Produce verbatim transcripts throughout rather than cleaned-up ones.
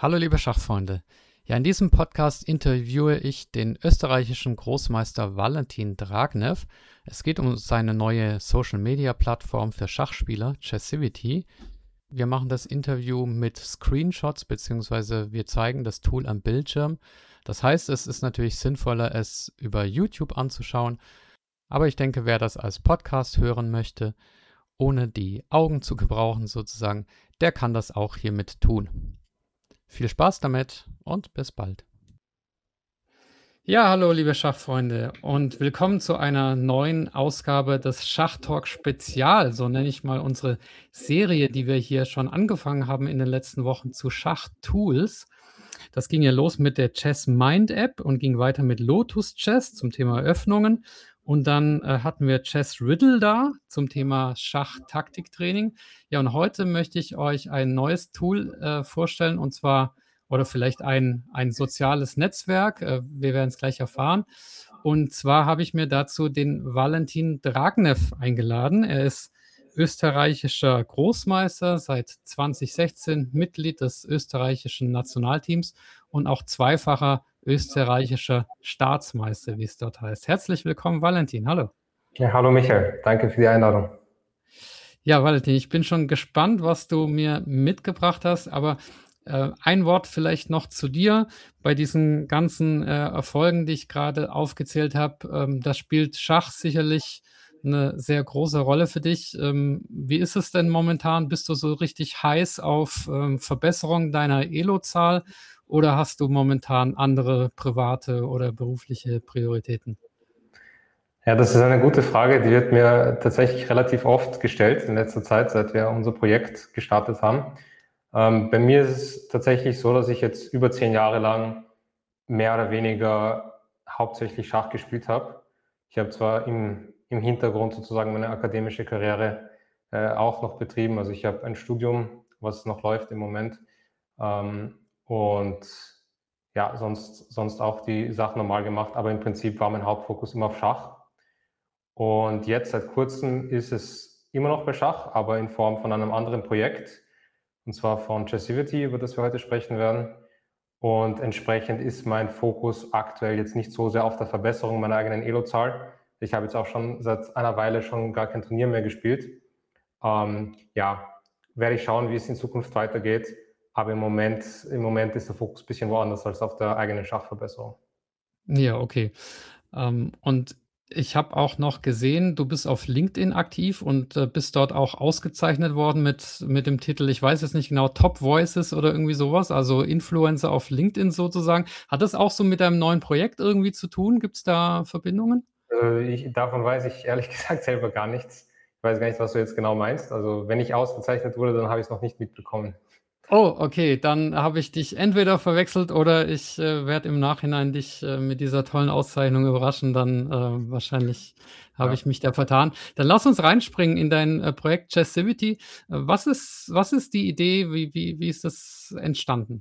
Hallo liebe Schachfreunde. Ja, in diesem Podcast interviewe ich den österreichischen Großmeister Valentin Dragnev. Es geht um seine neue Social-Media-Plattform für Schachspieler, Chessivity. Wir machen das Interview mit Screenshots, beziehungsweise wir zeigen das Tool am Bildschirm. Das heißt, es ist natürlich sinnvoller, es über YouTube anzuschauen. Aber ich denke, wer das als Podcast hören möchte, ohne die Augen zu gebrauchen sozusagen, der kann das auch hiermit tun. Viel Spaß damit und bis bald. Ja, hallo liebe Schachfreunde und willkommen zu einer neuen Ausgabe des Schachtalk Spezial, so nenne ich mal unsere Serie, die wir hier schon angefangen haben in den letzten Wochen zu Schachtools. Das ging ja los mit der Chess Mind App und ging weiter mit Lotus Chess zum Thema Öffnungen. Und dann äh, hatten wir Chess Riddle da zum Thema Schach-Taktiktraining. Ja, und heute möchte ich euch ein neues Tool äh, vorstellen, und zwar, oder vielleicht ein, ein soziales Netzwerk. Äh, wir werden es gleich erfahren. Und zwar habe ich mir dazu den Valentin Dragnev eingeladen. Er ist österreichischer Großmeister, seit zwanzig sechzehn Mitglied des österreichischen Nationalteams und auch zweifacher österreichischer Staatsmeister, wie es dort heißt. Herzlich willkommen, Valentin. Hallo. Ja, hallo Michael, danke für die Einladung. Ja, Valentin, ich bin schon gespannt, was du mir mitgebracht hast, aber äh, ein Wort vielleicht noch zu dir. Bei diesen ganzen äh, Erfolgen, die ich gerade aufgezählt habe, ähm, das spielt Schach sicherlich eine sehr große Rolle für dich. Ähm, wie ist es denn momentan? Bist du so richtig heiß auf ähm, Verbesserung deiner Elo-Zahl oder hast du momentan andere private oder berufliche Prioritäten? Ja, das ist eine gute Frage, die wird mir tatsächlich relativ oft gestellt in letzter Zeit, seit wir unser Projekt gestartet haben. Ähm, bei mir ist es tatsächlich so, dass ich jetzt über zehn Jahre lang mehr oder weniger hauptsächlich Schach gespielt habe. Ich habe zwar im, im Hintergrund sozusagen meine akademische Karriere äh, auch noch betrieben, also ich habe ein Studium, was noch läuft im Moment, ähm, und ja, sonst, sonst auch die Sachen normal gemacht, aber im Prinzip war mein Hauptfokus immer auf Schach. Und jetzt seit kurzem ist es immer noch bei Schach, aber in Form von einem anderen Projekt, und zwar von Chessivity, über das wir heute sprechen werden. Und entsprechend ist mein Fokus aktuell jetzt nicht so sehr auf der Verbesserung meiner eigenen Elo-Zahl. Ich habe jetzt auch schon seit einer Weile schon gar kein Turnier mehr gespielt. Ähm, ja, werde ich schauen, wie es in Zukunft weitergeht. Aber im Moment, im Moment ist der Fokus ein bisschen woanders als auf der eigenen Schachverbesserung. Ja, okay. Ähm, und ich habe auch noch gesehen, du bist auf LinkedIn aktiv und äh, bist dort auch ausgezeichnet worden mit, mit dem Titel, ich weiß jetzt nicht genau, Top Voices oder irgendwie sowas, also Influencer auf LinkedIn sozusagen. Hat das auch so mit deinem neuen Projekt irgendwie zu tun? Gibt es da Verbindungen? Also ich, davon weiß ich ehrlich gesagt selber gar nichts. Ich weiß gar nicht, was du jetzt genau meinst. Also wenn ich ausgezeichnet wurde, dann habe ich es noch nicht mitbekommen. Oh, okay, dann habe ich dich entweder verwechselt oder ich äh, werde im Nachhinein dich äh, mit dieser tollen Auszeichnung überraschen. Dann äh, wahrscheinlich habe Ja. ich mich da vertan. Dann lass uns reinspringen in dein äh, Projekt Chessivity. Äh, was ist, was ist die Idee? Wie, wie, wie ist das entstanden?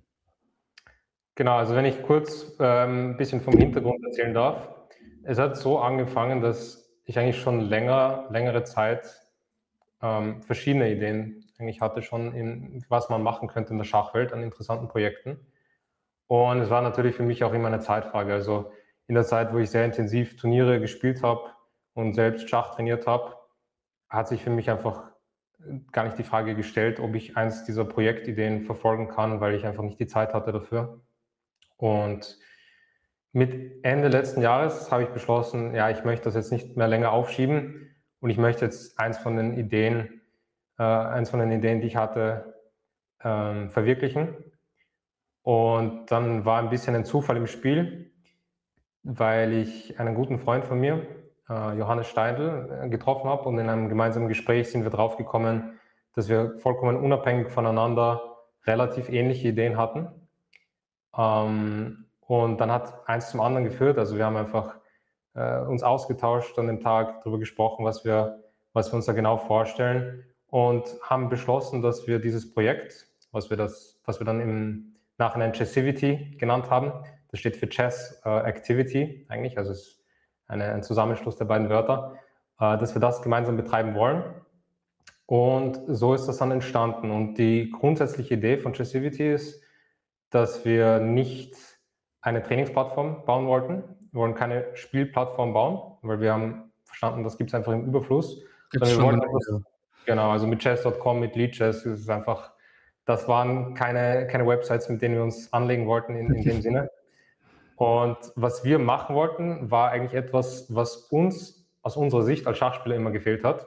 Genau, also wenn ich kurz ähm, ein bisschen vom Hintergrund erzählen darf. Es hat so angefangen, dass ich eigentlich schon länger, längere Zeit ähm, verschiedene Ideen eigentlich hatte schon, in, was man machen könnte in der Schachwelt an interessanten Projekten. Und es war natürlich für mich auch immer eine Zeitfrage. Also in der Zeit, wo ich sehr intensiv Turniere gespielt habe und selbst Schach trainiert habe, hat sich für mich einfach gar nicht die Frage gestellt, ob ich eins dieser Projektideen verfolgen kann, weil ich einfach nicht die Zeit hatte dafür. Und mit Ende letzten Jahres habe ich beschlossen, ja, ich möchte das jetzt nicht mehr länger aufschieben und ich möchte jetzt eins von den Ideen, äh, eins von den Ideen, die ich hatte, ähm, verwirklichen. Und dann war ein bisschen ein Zufall im Spiel, weil ich einen guten Freund von mir, äh, Johannes Steindl, äh, getroffen habe und in einem gemeinsamen Gespräch sind wir draufgekommen, dass wir vollkommen unabhängig voneinander relativ ähnliche Ideen hatten. Ähm, und dann hat eins zum anderen geführt. Also wir haben einfach äh, uns ausgetauscht an dem Tag, darüber gesprochen, was wir, was wir uns da genau vorstellen und haben beschlossen, dass wir dieses Projekt, was wir, das, was wir dann im Nachhinein Chessivity genannt haben, das steht für Chess äh, Activity eigentlich, also es ist eine, ein Zusammenschluss der beiden Wörter, äh, dass wir das gemeinsam betreiben wollen. Und so ist das dann entstanden. Und die grundsätzliche Idee von Chessivity ist, dass wir nicht eine Trainingsplattform bauen wollten. Wir wollen keine Spielplattform bauen, weil wir haben verstanden, das gibt es einfach im Überfluss. Gibt's Sondern wir schon wollten genug, etwas, ja. genau, also mit Chess Punkt com, mit Leadchess, ist es einfach, das waren keine, keine Websites, mit denen wir uns anlegen wollten in, in dem Sinne. Und was wir machen wollten, war eigentlich etwas, was uns aus unserer Sicht als Schachspieler immer gefehlt hat.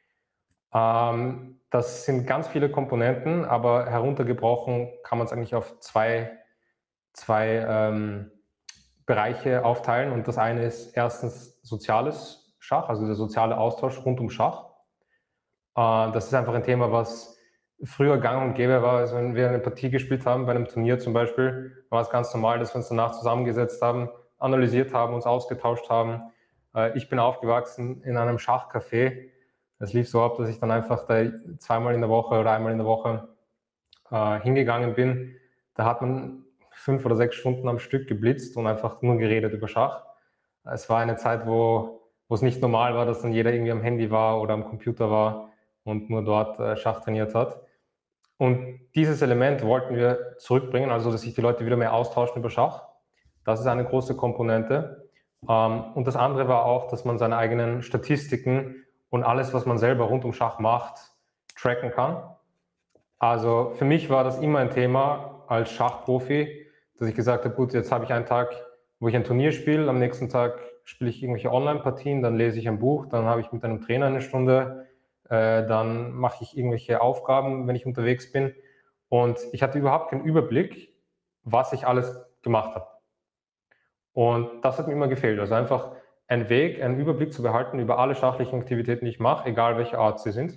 Ähm, das sind ganz viele Komponenten, aber heruntergebrochen kann man es eigentlich auf zwei, zwei ähm, Bereiche aufteilen. Und das eine ist erstens soziales Schach, also der soziale Austausch rund um Schach. Äh, das ist einfach ein Thema, was früher gang und gäbe war. Also wenn wir eine Partie gespielt haben, bei einem Turnier zum Beispiel, war es ganz normal, dass wir uns danach zusammengesetzt haben, analysiert haben, uns ausgetauscht haben. Äh, ich bin aufgewachsen in einem Schachcafé. Es lief so ab, dass ich dann einfach da zweimal in der Woche oder einmal in der Woche äh, hingegangen bin. Da hat man fünf oder sechs Stunden am Stück geblitzt und einfach nur geredet über Schach. Es war eine Zeit, wo, wo es nicht normal war, dass dann jeder irgendwie am Handy war oder am Computer war und nur dort äh, Schach trainiert hat. Und dieses Element wollten wir zurückbringen, also dass sich die Leute wieder mehr austauschen über Schach. Das ist eine große Komponente. Ähm, und das andere war auch, dass man seine eigenen Statistiken und alles, was man selber rund um Schach macht, tracken kann. Also für mich war das immer ein Thema als Schachprofi, dass ich gesagt habe, gut, jetzt habe ich einen Tag, wo ich ein Turnier spiele, am nächsten Tag spiele ich irgendwelche Online-Partien, dann lese ich ein Buch, dann habe ich mit einem Trainer eine Stunde, äh, dann mache ich irgendwelche Aufgaben, wenn ich unterwegs bin. Und ich hatte überhaupt keinen Überblick, was ich alles gemacht habe. Und das hat mir immer gefehlt. Also einfach ein Weg, einen Überblick zu behalten über alle schachlichen Aktivitäten, die ich mache, egal welche Art sie sind.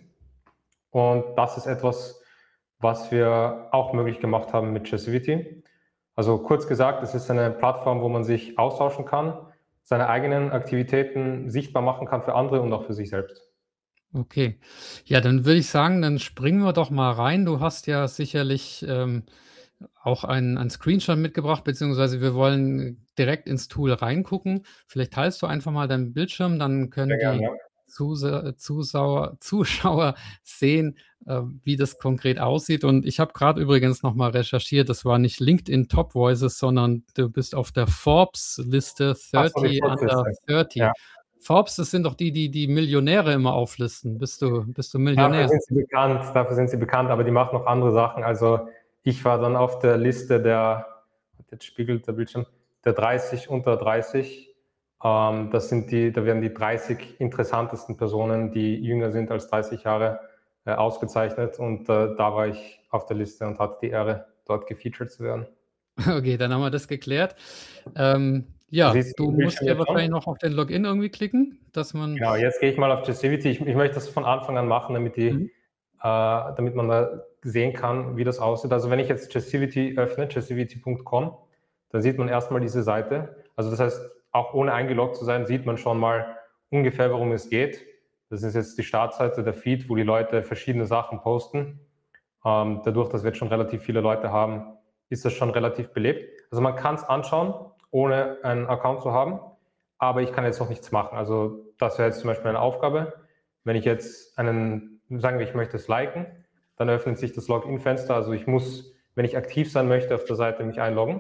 Und das ist etwas, was wir auch möglich gemacht haben mit Chessivity. Also kurz gesagt, es ist eine Plattform, wo man sich austauschen kann, seine eigenen Aktivitäten sichtbar machen kann für andere und auch für sich selbst. Okay. Ja, dann würde ich sagen, dann springen wir doch mal rein. Du hast ja sicherlich, ähm, auch einen einen Screenshot mitgebracht, beziehungsweise wir wollen direkt ins Tool reingucken. Vielleicht teilst du einfach mal deinen Bildschirm, dann können Sehr gerne, die ja. Zuse Zusauer Zuschauer sehen, äh, wie das konkret aussieht. Und ich habe gerade übrigens noch mal recherchiert, das war nicht LinkedIn Top Voices, sondern du bist auf der Forbes-Liste Ach so, die dreißig Under Kurzliste. Ja. dreißig. Forbes, das sind doch die, die die Millionäre immer auflisten. Bist du bist du Dafür Millionär? sind sie bekannt, dafür sind sie bekannt, aber die machen noch andere Sachen. Also ich war dann auf der Liste der, jetzt spiegelt der Bildschirm, der dreißig unter dreißig. Ähm, das sind die, da werden die dreißig interessantesten Personen, die jünger sind als dreißig Jahre, äh, ausgezeichnet. Und äh, da war ich auf der Liste und hatte die Ehre, dort gefeatured zu werden. Okay, dann haben wir das geklärt. Ähm, Du ja, siehst du den musst Bildschirm ja jetzt wahrscheinlich schon? noch auf den Login irgendwie klicken, dass man Genau, jetzt gehe ich mal auf Chessivity. Ich, ich möchte das von Anfang an machen, damit, die, mhm. äh, damit man da sehen kann, wie das aussieht. Also wenn ich jetzt Chessivity öffne, chessivity punkt com, dann sieht man erstmal diese Seite. Also das heißt, auch ohne eingeloggt zu sein, sieht man schon mal ungefähr, worum es geht. Das ist jetzt die Startseite, der Feed, wo die Leute verschiedene Sachen posten. Ähm, dadurch, dass wir jetzt schon relativ viele Leute haben, ist das schon relativ belebt. Also man kann es anschauen, ohne einen Account zu haben, aber ich kann jetzt noch nichts machen. Also das wäre jetzt zum Beispiel eine Aufgabe. Wenn ich jetzt einen, sagen wir, ich möchte es liken, dann öffnet sich das Login-Fenster. Also ich muss, wenn ich aktiv sein möchte auf der Seite, mich einloggen.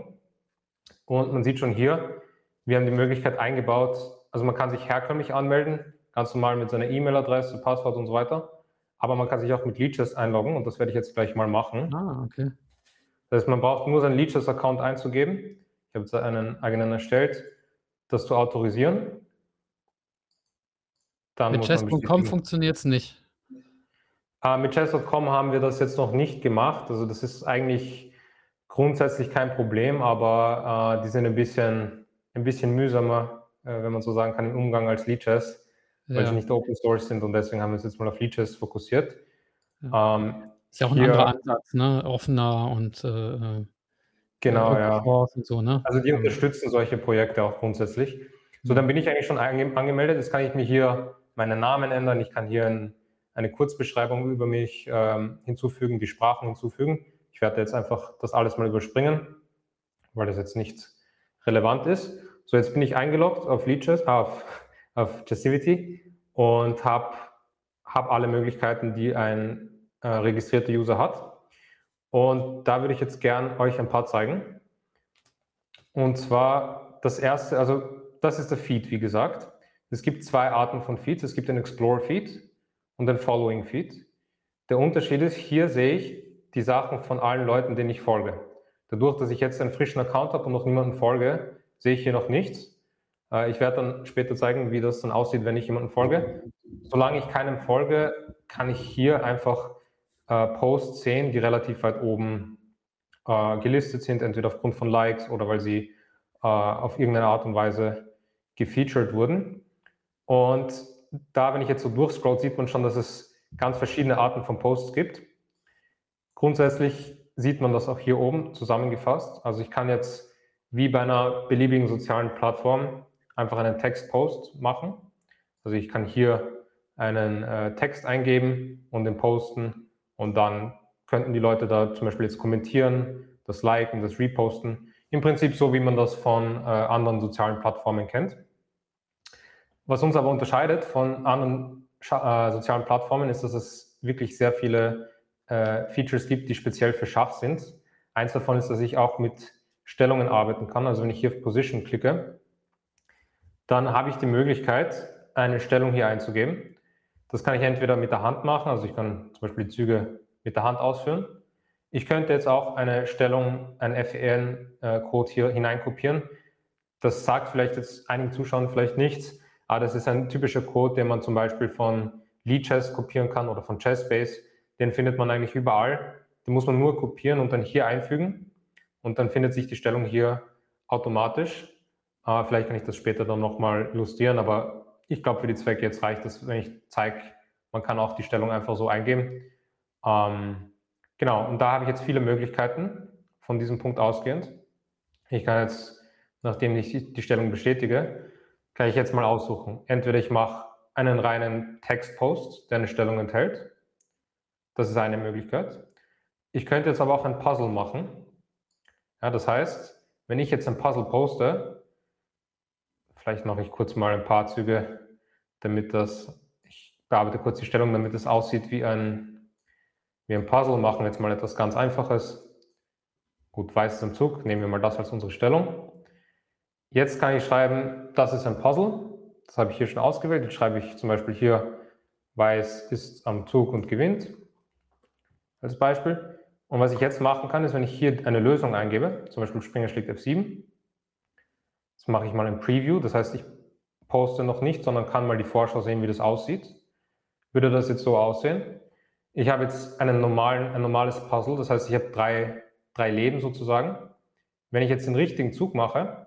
Und man sieht schon hier, wir haben die Möglichkeit eingebaut, also man kann sich herkömmlich anmelden, ganz normal mit seiner E-Mail-Adresse, Passwort und so weiter. Aber man kann sich auch mit Leadchess einloggen und das werde ich jetzt gleich mal machen. Ah, okay. Das heißt, man braucht nur seinen Leadchess-Account einzugeben. Ich habe jetzt einen eigenen erstellt, das zu autorisieren. Dann Mit muss man chess punkt com bestätigen. funktioniert es nicht. Äh, mit chess punkt com haben wir das jetzt noch nicht gemacht. Also das ist eigentlich grundsätzlich kein Problem, aber äh, die sind ein bisschen, ein bisschen mühsamer, äh, wenn man so sagen kann, im Umgang als Leadchess, ja, weil sie nicht Open Source sind und deswegen haben wir uns jetzt mal auf Leadchess fokussiert. Ja. Ähm, Ist ja auch ein hier, anderer Ansatz, ne? Offener und äh, genau, Open ja. Source und so, ne? Also die Ähm, unterstützen solche Projekte auch grundsätzlich. So, mhm. dann bin ich eigentlich schon ange angemeldet. Jetzt kann ich mir hier meinen Namen ändern. Ich kann hier ein, eine Kurzbeschreibung über mich ähm, hinzufügen, die Sprachen hinzufügen. Ich werde jetzt einfach das alles mal überspringen, weil das jetzt nicht relevant ist. So, jetzt bin ich eingeloggt auf Leadchess, auf, auf Chessivity und habe hab alle Möglichkeiten, die ein äh, registrierter User hat. Und da würde ich jetzt gern euch ein paar zeigen. Und zwar das erste, also das ist der Feed, wie gesagt. Es gibt zwei Arten von Feeds. Es gibt den Explorer-Feed und den Following-Feed. Der Unterschied ist, hier sehe ich die Sachen von allen Leuten, denen ich folge. Dadurch, dass ich jetzt einen frischen Account habe und noch niemanden folge, sehe ich hier noch nichts. Ich werde dann später zeigen, wie das dann aussieht, wenn ich jemanden folge. Solange ich keinem folge, kann ich hier einfach äh, Posts sehen, die relativ weit oben äh, gelistet sind, entweder aufgrund von Likes oder weil sie äh, auf irgendeine Art und Weise gefeatured wurden. Und da, wenn ich jetzt so durchscroll, sieht man schon, dass es ganz verschiedene Arten von Posts gibt. Grundsätzlich sieht man das auch hier oben zusammengefasst. Also ich kann jetzt wie bei einer beliebigen sozialen Plattform einfach einen Textpost machen. Also ich kann hier einen äh, Text eingeben und den posten und dann könnten die Leute da zum Beispiel jetzt kommentieren, das liken, das reposten. Im Prinzip so, wie man das von äh, anderen sozialen Plattformen kennt. Was uns aber unterscheidet von anderen äh, sozialen Plattformen ist, dass es wirklich sehr viele äh, Features gibt, die speziell für Schach sind. Eins davon ist, dass ich auch mit Stellungen arbeiten kann. Also wenn ich hier auf Position klicke, dann habe ich die Möglichkeit, eine Stellung hier einzugeben. Das kann ich entweder mit der Hand machen, also ich kann zum Beispiel die Züge mit der Hand ausführen. Ich könnte jetzt auch eine Stellung, einen F E N-Code hier hineinkopieren. Das sagt vielleicht jetzt einigen Zuschauern vielleicht nichts, aber das ist ein typischer Code, den man zum Beispiel von Lichess kopieren kann oder von Chessbase. Den findet man eigentlich überall. Den muss man nur kopieren und dann hier einfügen und dann findet sich die Stellung hier automatisch. Uh, vielleicht kann ich das später dann nochmal illustrieren, aber ich glaube, für die Zwecke jetzt reicht es, wenn ich zeige, man kann auch die Stellung einfach so eingeben. Ähm, genau, und da habe ich jetzt viele Möglichkeiten von diesem Punkt ausgehend. Ich kann jetzt, nachdem ich die Stellung bestätige, kann ich jetzt mal aussuchen. Entweder ich mache einen reinen Textpost, der eine Stellung enthält. Das ist eine Möglichkeit. Ich könnte jetzt aber auch ein Puzzle machen. Ja, das heißt, wenn ich jetzt ein Puzzle poste, vielleicht mache ich kurz mal ein paar Züge, damit das, ich bearbeite kurz die Stellung, damit es aussieht wie ein, wie ein Puzzle. Machen wir jetzt mal etwas ganz Einfaches. Gut, weiß ist im Zug, nehmen wir mal das als unsere Stellung. Jetzt kann ich schreiben, das ist ein Puzzle. Das habe ich hier schon ausgewählt. Jetzt schreibe ich zum Beispiel hier, weiß ist am Zug und gewinnt, als Beispiel. Und was ich jetzt machen kann, ist, wenn ich hier eine Lösung eingebe, zum Beispiel Springer schlägt F sieben, das mache ich mal im Preview, das heißt, ich poste noch nicht, sondern kann mal die Vorschau sehen, wie das aussieht. Würde das jetzt so aussehen? Ich habe jetzt einen normalen, ein normales Puzzle, das heißt, ich habe drei, drei Leben sozusagen. Wenn ich jetzt den richtigen Zug mache,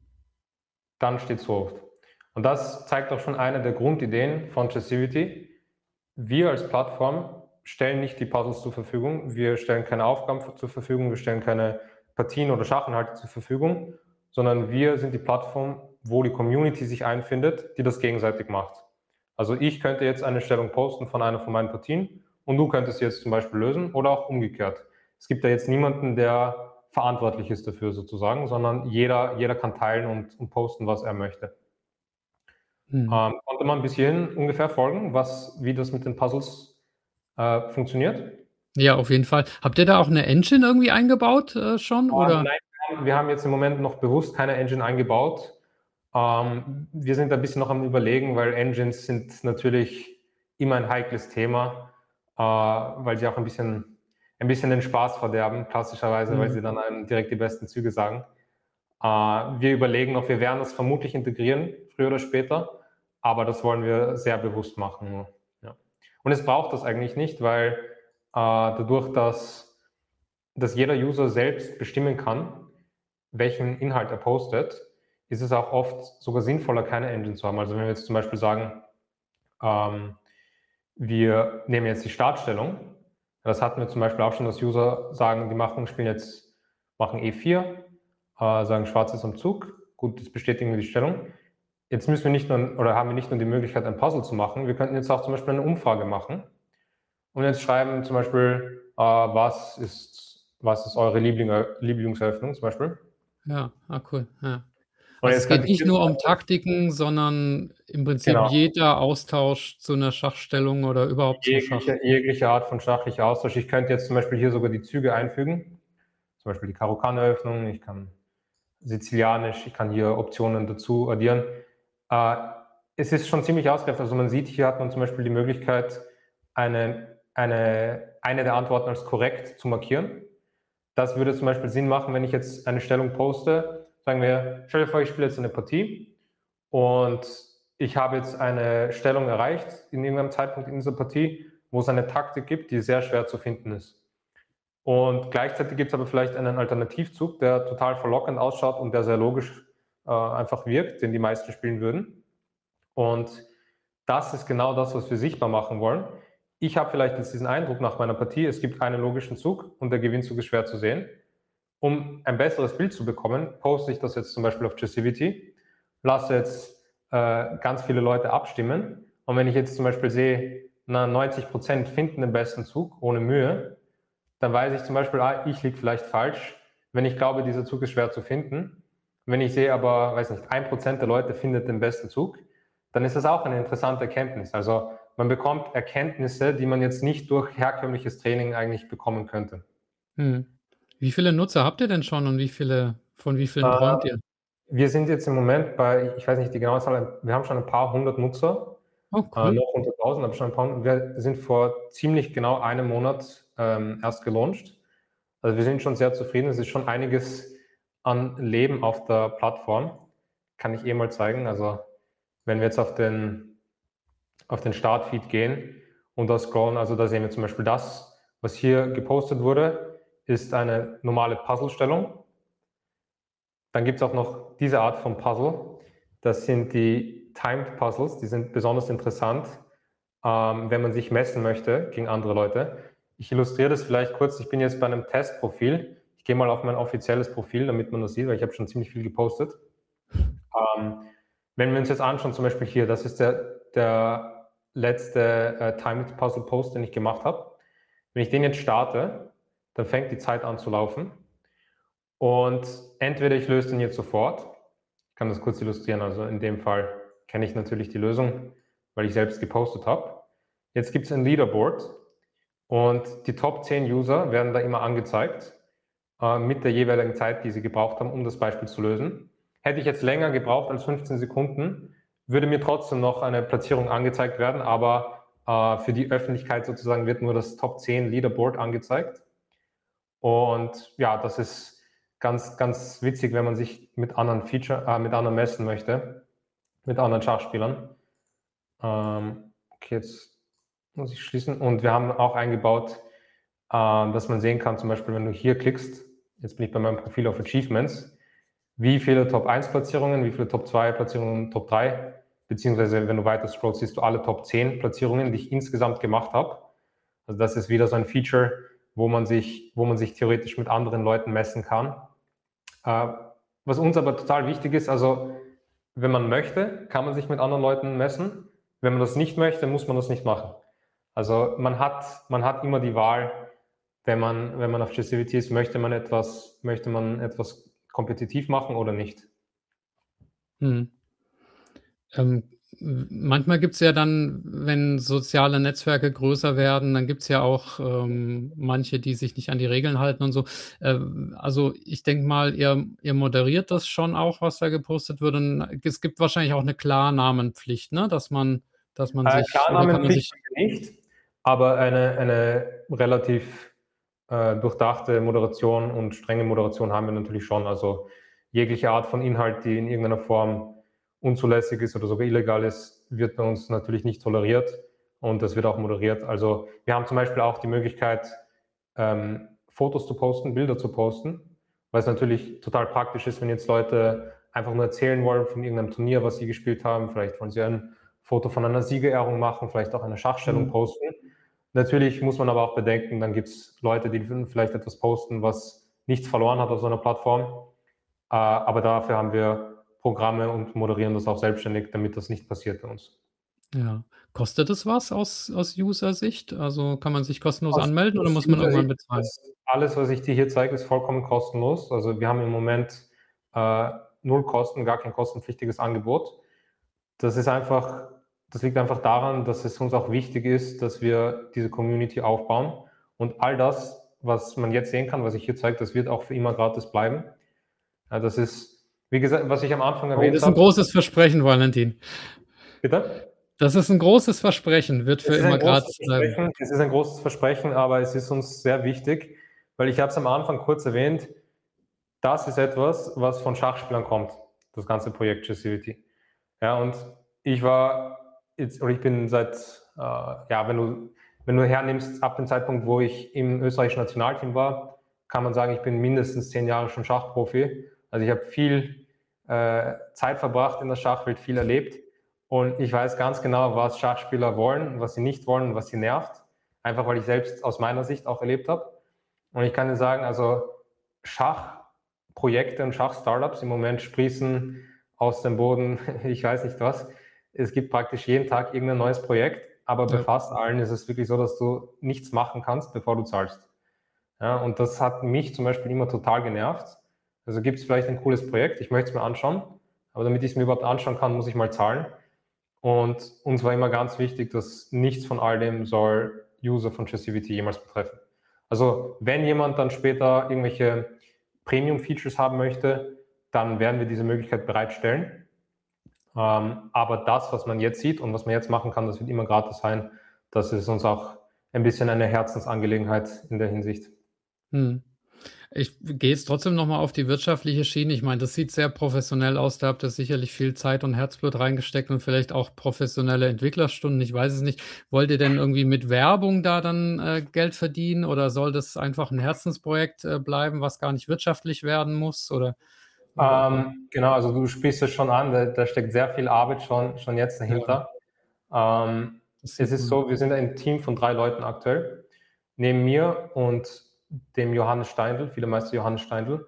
dann steht es so. Und das zeigt auch schon eine der Grundideen von Chessivity. Wir als Plattform stellen nicht die Puzzles zur Verfügung, wir stellen keine Aufgaben zur Verfügung, wir stellen keine Partien oder Schachinhalte zur Verfügung, sondern wir sind die Plattform, wo die Community sich einfindet, die das gegenseitig macht. Also ich könnte jetzt eine Stellung posten von einer von meinen Partien und du könntest sie jetzt zum Beispiel lösen oder auch umgekehrt. Es gibt da jetzt niemanden, der verantwortlich ist dafür sozusagen, sondern jeder, jeder kann teilen und, und posten, was er möchte. Hm. Ähm, konnte man bis hierhin ungefähr folgen, was, wie das mit den Puzzles äh, funktioniert? Ja, auf jeden Fall. Habt ihr da auch eine Engine irgendwie eingebaut äh, schon? Ähm, oder? Nein, wir haben jetzt im Moment noch bewusst keine Engine eingebaut. Ähm, wir sind ein bisschen noch am Überlegen, weil Engines sind natürlich immer ein heikles Thema, äh, weil sie auch ein bisschen, ein bisschen den Spaß verderben, klassischerweise, mhm. weil sie dann einem direkt die besten Züge sagen. Äh, wir überlegen noch, wir werden das vermutlich integrieren, früher oder später, aber das wollen wir sehr bewusst machen. Ja. Und es braucht das eigentlich nicht, weil äh, dadurch, dass, dass jeder User selbst bestimmen kann, welchen Inhalt er postet, ist es auch oft sogar sinnvoller, keine Engine zu haben. Also wenn wir jetzt zum Beispiel sagen, ähm, wir nehmen jetzt die Startstellung, das hatten wir zum Beispiel auch schon, dass User sagen, die machen, spielen jetzt, machen E vier, äh, sagen, Schwarz ist am Zug, gut, das bestätigen wir die Stellung. Jetzt müssen wir nicht nur, oder haben wir nicht nur die Möglichkeit, ein Puzzle zu machen, wir könnten jetzt auch zum Beispiel eine Umfrage machen und jetzt schreiben zum Beispiel, äh, was ist, was ist eure Liebling, Lieblingseröffnung zum Beispiel. Ja, ah, cool, ja. Und Also, jetzt es geht könnte ich nicht hier nur zum um Beispiel Taktiken, sondern im Prinzip genau, jeder Austausch zu 'ner Schachstellung oder überhaupt zum Schach. jegliche jegliche Art von schachlicher Austausch. Ich könnte jetzt zum Beispiel hier sogar die Züge einfügen, zum Beispiel die Karo-Kann-Eröffnung, ich kann Sizilianisch, ich kann hier Optionen dazu addieren. Äh, es ist schon ziemlich ausgereift. Also man sieht, hier hat man zum Beispiel die Möglichkeit, eine, eine, eine der Antworten als korrekt zu markieren. Das würde zum Beispiel Sinn machen, wenn ich jetzt eine Stellung poste. Sagen wir, stell dir vor, ich spiele jetzt eine Partie und ich habe jetzt eine Stellung erreicht in irgendeinem Zeitpunkt in dieser Partie, wo es eine Taktik gibt, die sehr schwer zu finden ist. Und gleichzeitig gibt es aber vielleicht einen Alternativzug, der total verlockend ausschaut und der sehr logisch äh, einfach wirkt, den die meisten spielen würden. Und das ist genau das, was wir sichtbar machen wollen. Ich habe vielleicht jetzt diesen Eindruck nach meiner Partie, es gibt einen logischen Zug und der Gewinnzug ist schwer zu sehen. Um ein besseres Bild zu bekommen, poste ich das jetzt zum Beispiel auf Chessivity, lasse jetzt äh, ganz viele Leute abstimmen. Und wenn ich jetzt zum Beispiel sehe, na, neunzig Prozent finden den besten Zug ohne Mühe, dann weiß ich zum Beispiel, ah, ich liege vielleicht falsch, wenn ich glaube, dieser Zug ist schwer zu finden. Wenn ich sehe aber, weiß nicht, ein Prozent der Leute findet den besten Zug, dann ist das auch eine interessante Erkenntnis. Also man bekommt Erkenntnisse, die man jetzt nicht durch herkömmliches Training eigentlich bekommen könnte. Mhm. Wie viele Nutzer habt ihr denn schon und wie viele von wie vielen Äh, träumt ihr? wir sind jetzt im Moment bei, ich weiß nicht die genaue Zahl, wir haben schon ein paar hundert Nutzer, Oh, äh, cool. noch unter tausend, aber schon ein paar. Wir sind vor ziemlich genau einem Monat ähm, erst gelauncht. Also wir sind schon sehr zufrieden. Es ist schon einiges an Leben auf der Plattform. Kann ich eh mal zeigen. Also wenn wir jetzt auf den, auf den Startfeed gehen und da scrollen, also da sehen wir zum Beispiel das, was hier gepostet wurde, ist eine normale Puzzlestellung. Dann gibt es auch noch diese Art von Puzzle. Das sind die Timed Puzzles. Die sind besonders interessant, ähm, wenn man sich messen möchte gegen andere Leute. Ich illustriere das vielleicht kurz. Ich bin jetzt bei einem Testprofil. Ich gehe mal auf mein offizielles Profil, damit man das sieht, weil ich habe schon ziemlich viel gepostet. Ähm, wenn wir uns jetzt anschauen, zum Beispiel hier, das ist der, der letzte äh, Timed Puzzle Post, den ich gemacht habe. Wenn ich den jetzt starte, dann fängt die Zeit an zu laufen. Und entweder ich löse den jetzt sofort, ich kann das kurz illustrieren, also in dem Fall kenne ich natürlich die Lösung, weil ich selbst gepostet habe. Jetzt gibt es ein Leaderboard und die Top zehn User werden da immer angezeigt äh, mit der jeweiligen Zeit, die sie gebraucht haben, um das Beispiel zu lösen. Hätte ich jetzt länger gebraucht als fünfzehn Sekunden, würde mir trotzdem noch eine Platzierung angezeigt werden, aber äh, für die Öffentlichkeit sozusagen wird nur das Top zehn Leaderboard angezeigt. Und ja, das ist ganz, ganz witzig, wenn man sich mit anderen Feature, äh, mit anderen messen möchte, mit anderen Schachspielern. Ähm, okay, jetzt muss ich schließen. Und wir haben auch eingebaut, äh, dass man sehen kann, zum Beispiel, wenn du hier klickst, jetzt bin ich bei meinem Profil auf Achievements, wie viele Top eins Platzierungen, wie viele Top zwei Platzierungen, Top drei, beziehungsweise wenn du weiter scrollst, siehst du alle Top zehn Platzierungen, die ich insgesamt gemacht habe. Also das ist wieder so ein Feature, wo man sich, wo man sich theoretisch mit anderen Leuten messen kann. Äh, was uns aber total wichtig ist, also wenn man möchte, kann man sich mit anderen Leuten messen. Wenn man das nicht möchte, muss man das nicht machen. Also man hat, man hat immer die Wahl, wenn man, wenn man auf Chessivity ist, möchte man etwas, möchte man etwas kompetitiv machen oder nicht. Mhm. Ähm, manchmal gibt's ja dann, wenn soziale Netzwerke größer werden, dann gibt's ja auch, ähm, manche, die sich nicht an die Regeln halten und so. Ähm, also, ich denke mal, ihr ihr moderiert das schon auch, was da gepostet wird und es gibt wahrscheinlich auch 'ne Klarnamenpflicht, ne, dass man dass man Äh, sich oder kann man Klarnamenpflicht sich haben wir nicht, aber eine, eine relativ äh, durchdachte Moderation und strenge Moderation haben wir natürlich schon. Also jegliche Art von Inhalt, die in irgendeiner Form unzulässig ist oder sogar illegal ist, wird bei uns natürlich nicht toleriert und das wird auch moderiert. Also wir haben zum Beispiel auch die Möglichkeit, ähm, Fotos zu posten, Bilder zu posten, weil es natürlich total praktisch ist, wenn jetzt Leute einfach nur erzählen wollen von irgendeinem Turnier, was sie gespielt haben. Vielleicht wollen sie ein Foto von einer Siegerehrung machen, vielleicht auch eine Schachstellung mhm, posten. Natürlich muss man aber auch bedenken, dann gibt es Leute, die vielleicht etwas posten, was nichts verloren hat auf so einer Plattform. Äh, aber dafür haben wir Programme und moderieren das auch selbstständig, damit das nicht passiert bei uns. ja. Kostet es was aus aus User-Sicht? Also, kann man sich kostenlos Aus, anmelden oder aus muss man irgendwann User-Sicht bezahlen? ist alles, was ich dir hier zeige, ist vollkommen kostenlos. Also wir haben im Moment äh, null Kosten, gar kein kostenpflichtiges Angebot. Das ist einfach, das liegt einfach daran, dass es uns auch wichtig ist, dass wir diese Community aufbauen. Und all das, was man jetzt sehen kann, was ich hier zeige, das wird auch für immer gratis bleiben. Ja, das ist, wie gesagt, was ich am Anfang erwähnt habe. Das ist ein großes Versprechen, Valentin. Bitte? Das ist ein großes Versprechen, wird für immer gratis bleiben. Es ist ein großes Versprechen, aber es ist uns sehr wichtig, weil ich habe es am Anfang kurz erwähnt, das ist etwas, was von Schachspielern kommt, das ganze Projekt Chessivity. Ja, und ich war jetzt, oder ich bin seit, äh, ja, wenn du, wenn du hernimmst, ab dem Zeitpunkt, wo ich im österreichischen Nationalteam war, kann man sagen, ich bin mindestens zehn Jahre schon Schachprofi. Also ich habe viel äh, Zeit verbracht in der Schachwelt, viel erlebt. Und ich weiß ganz genau, was Schachspieler wollen, was sie nicht wollen, was sie nervt. Einfach, weil ich selbst aus meiner Sicht auch erlebt habe. Und ich kann dir sagen, also Schachprojekte und Schachstartups im Moment sprießen aus dem Boden, ich weiß nicht was. Es gibt praktisch jeden Tag irgendein neues Projekt, aber bei Ja. fast allen ist es wirklich so, dass du nichts machen kannst, bevor du zahlst. Ja, und das hat mich zum Beispiel immer total genervt. Also gibt es vielleicht ein cooles Projekt, ich möchte es mir anschauen, aber damit ich es mir überhaupt anschauen kann, muss ich mal zahlen. Und uns war immer ganz wichtig, dass nichts von all dem soll User von Chessivity jemals betreffen. Also wenn jemand dann später irgendwelche Premium-Features haben möchte, dann werden wir diese Möglichkeit bereitstellen. Ähm, aber das, was man jetzt sieht und was man jetzt machen kann, das wird immer gratis sein. Das ist uns auch ein bisschen eine Herzensangelegenheit in der Hinsicht. Hm. Ich gehe jetzt trotzdem noch mal auf die wirtschaftliche Schiene. Ich meine, das sieht sehr professionell aus. Da habt ihr sicherlich viel Zeit und Herzblut reingesteckt und vielleicht auch professionelle Entwicklerstunden. Ich weiß es nicht. Wollt ihr denn irgendwie mit Werbung da dann äh, Geld verdienen oder soll das einfach ein Herzensprojekt äh, bleiben, was gar nicht wirtschaftlich werden muss? Oder, ähm, genau, also du sprichst es schon an, da, da steckt sehr viel Arbeit schon, schon jetzt dahinter. Ja. Ähm, es ist so, wir sind ein Team von drei Leuten aktuell. Neben mir und dem Johannes Steindl, Vielermeister Johannes Steindl,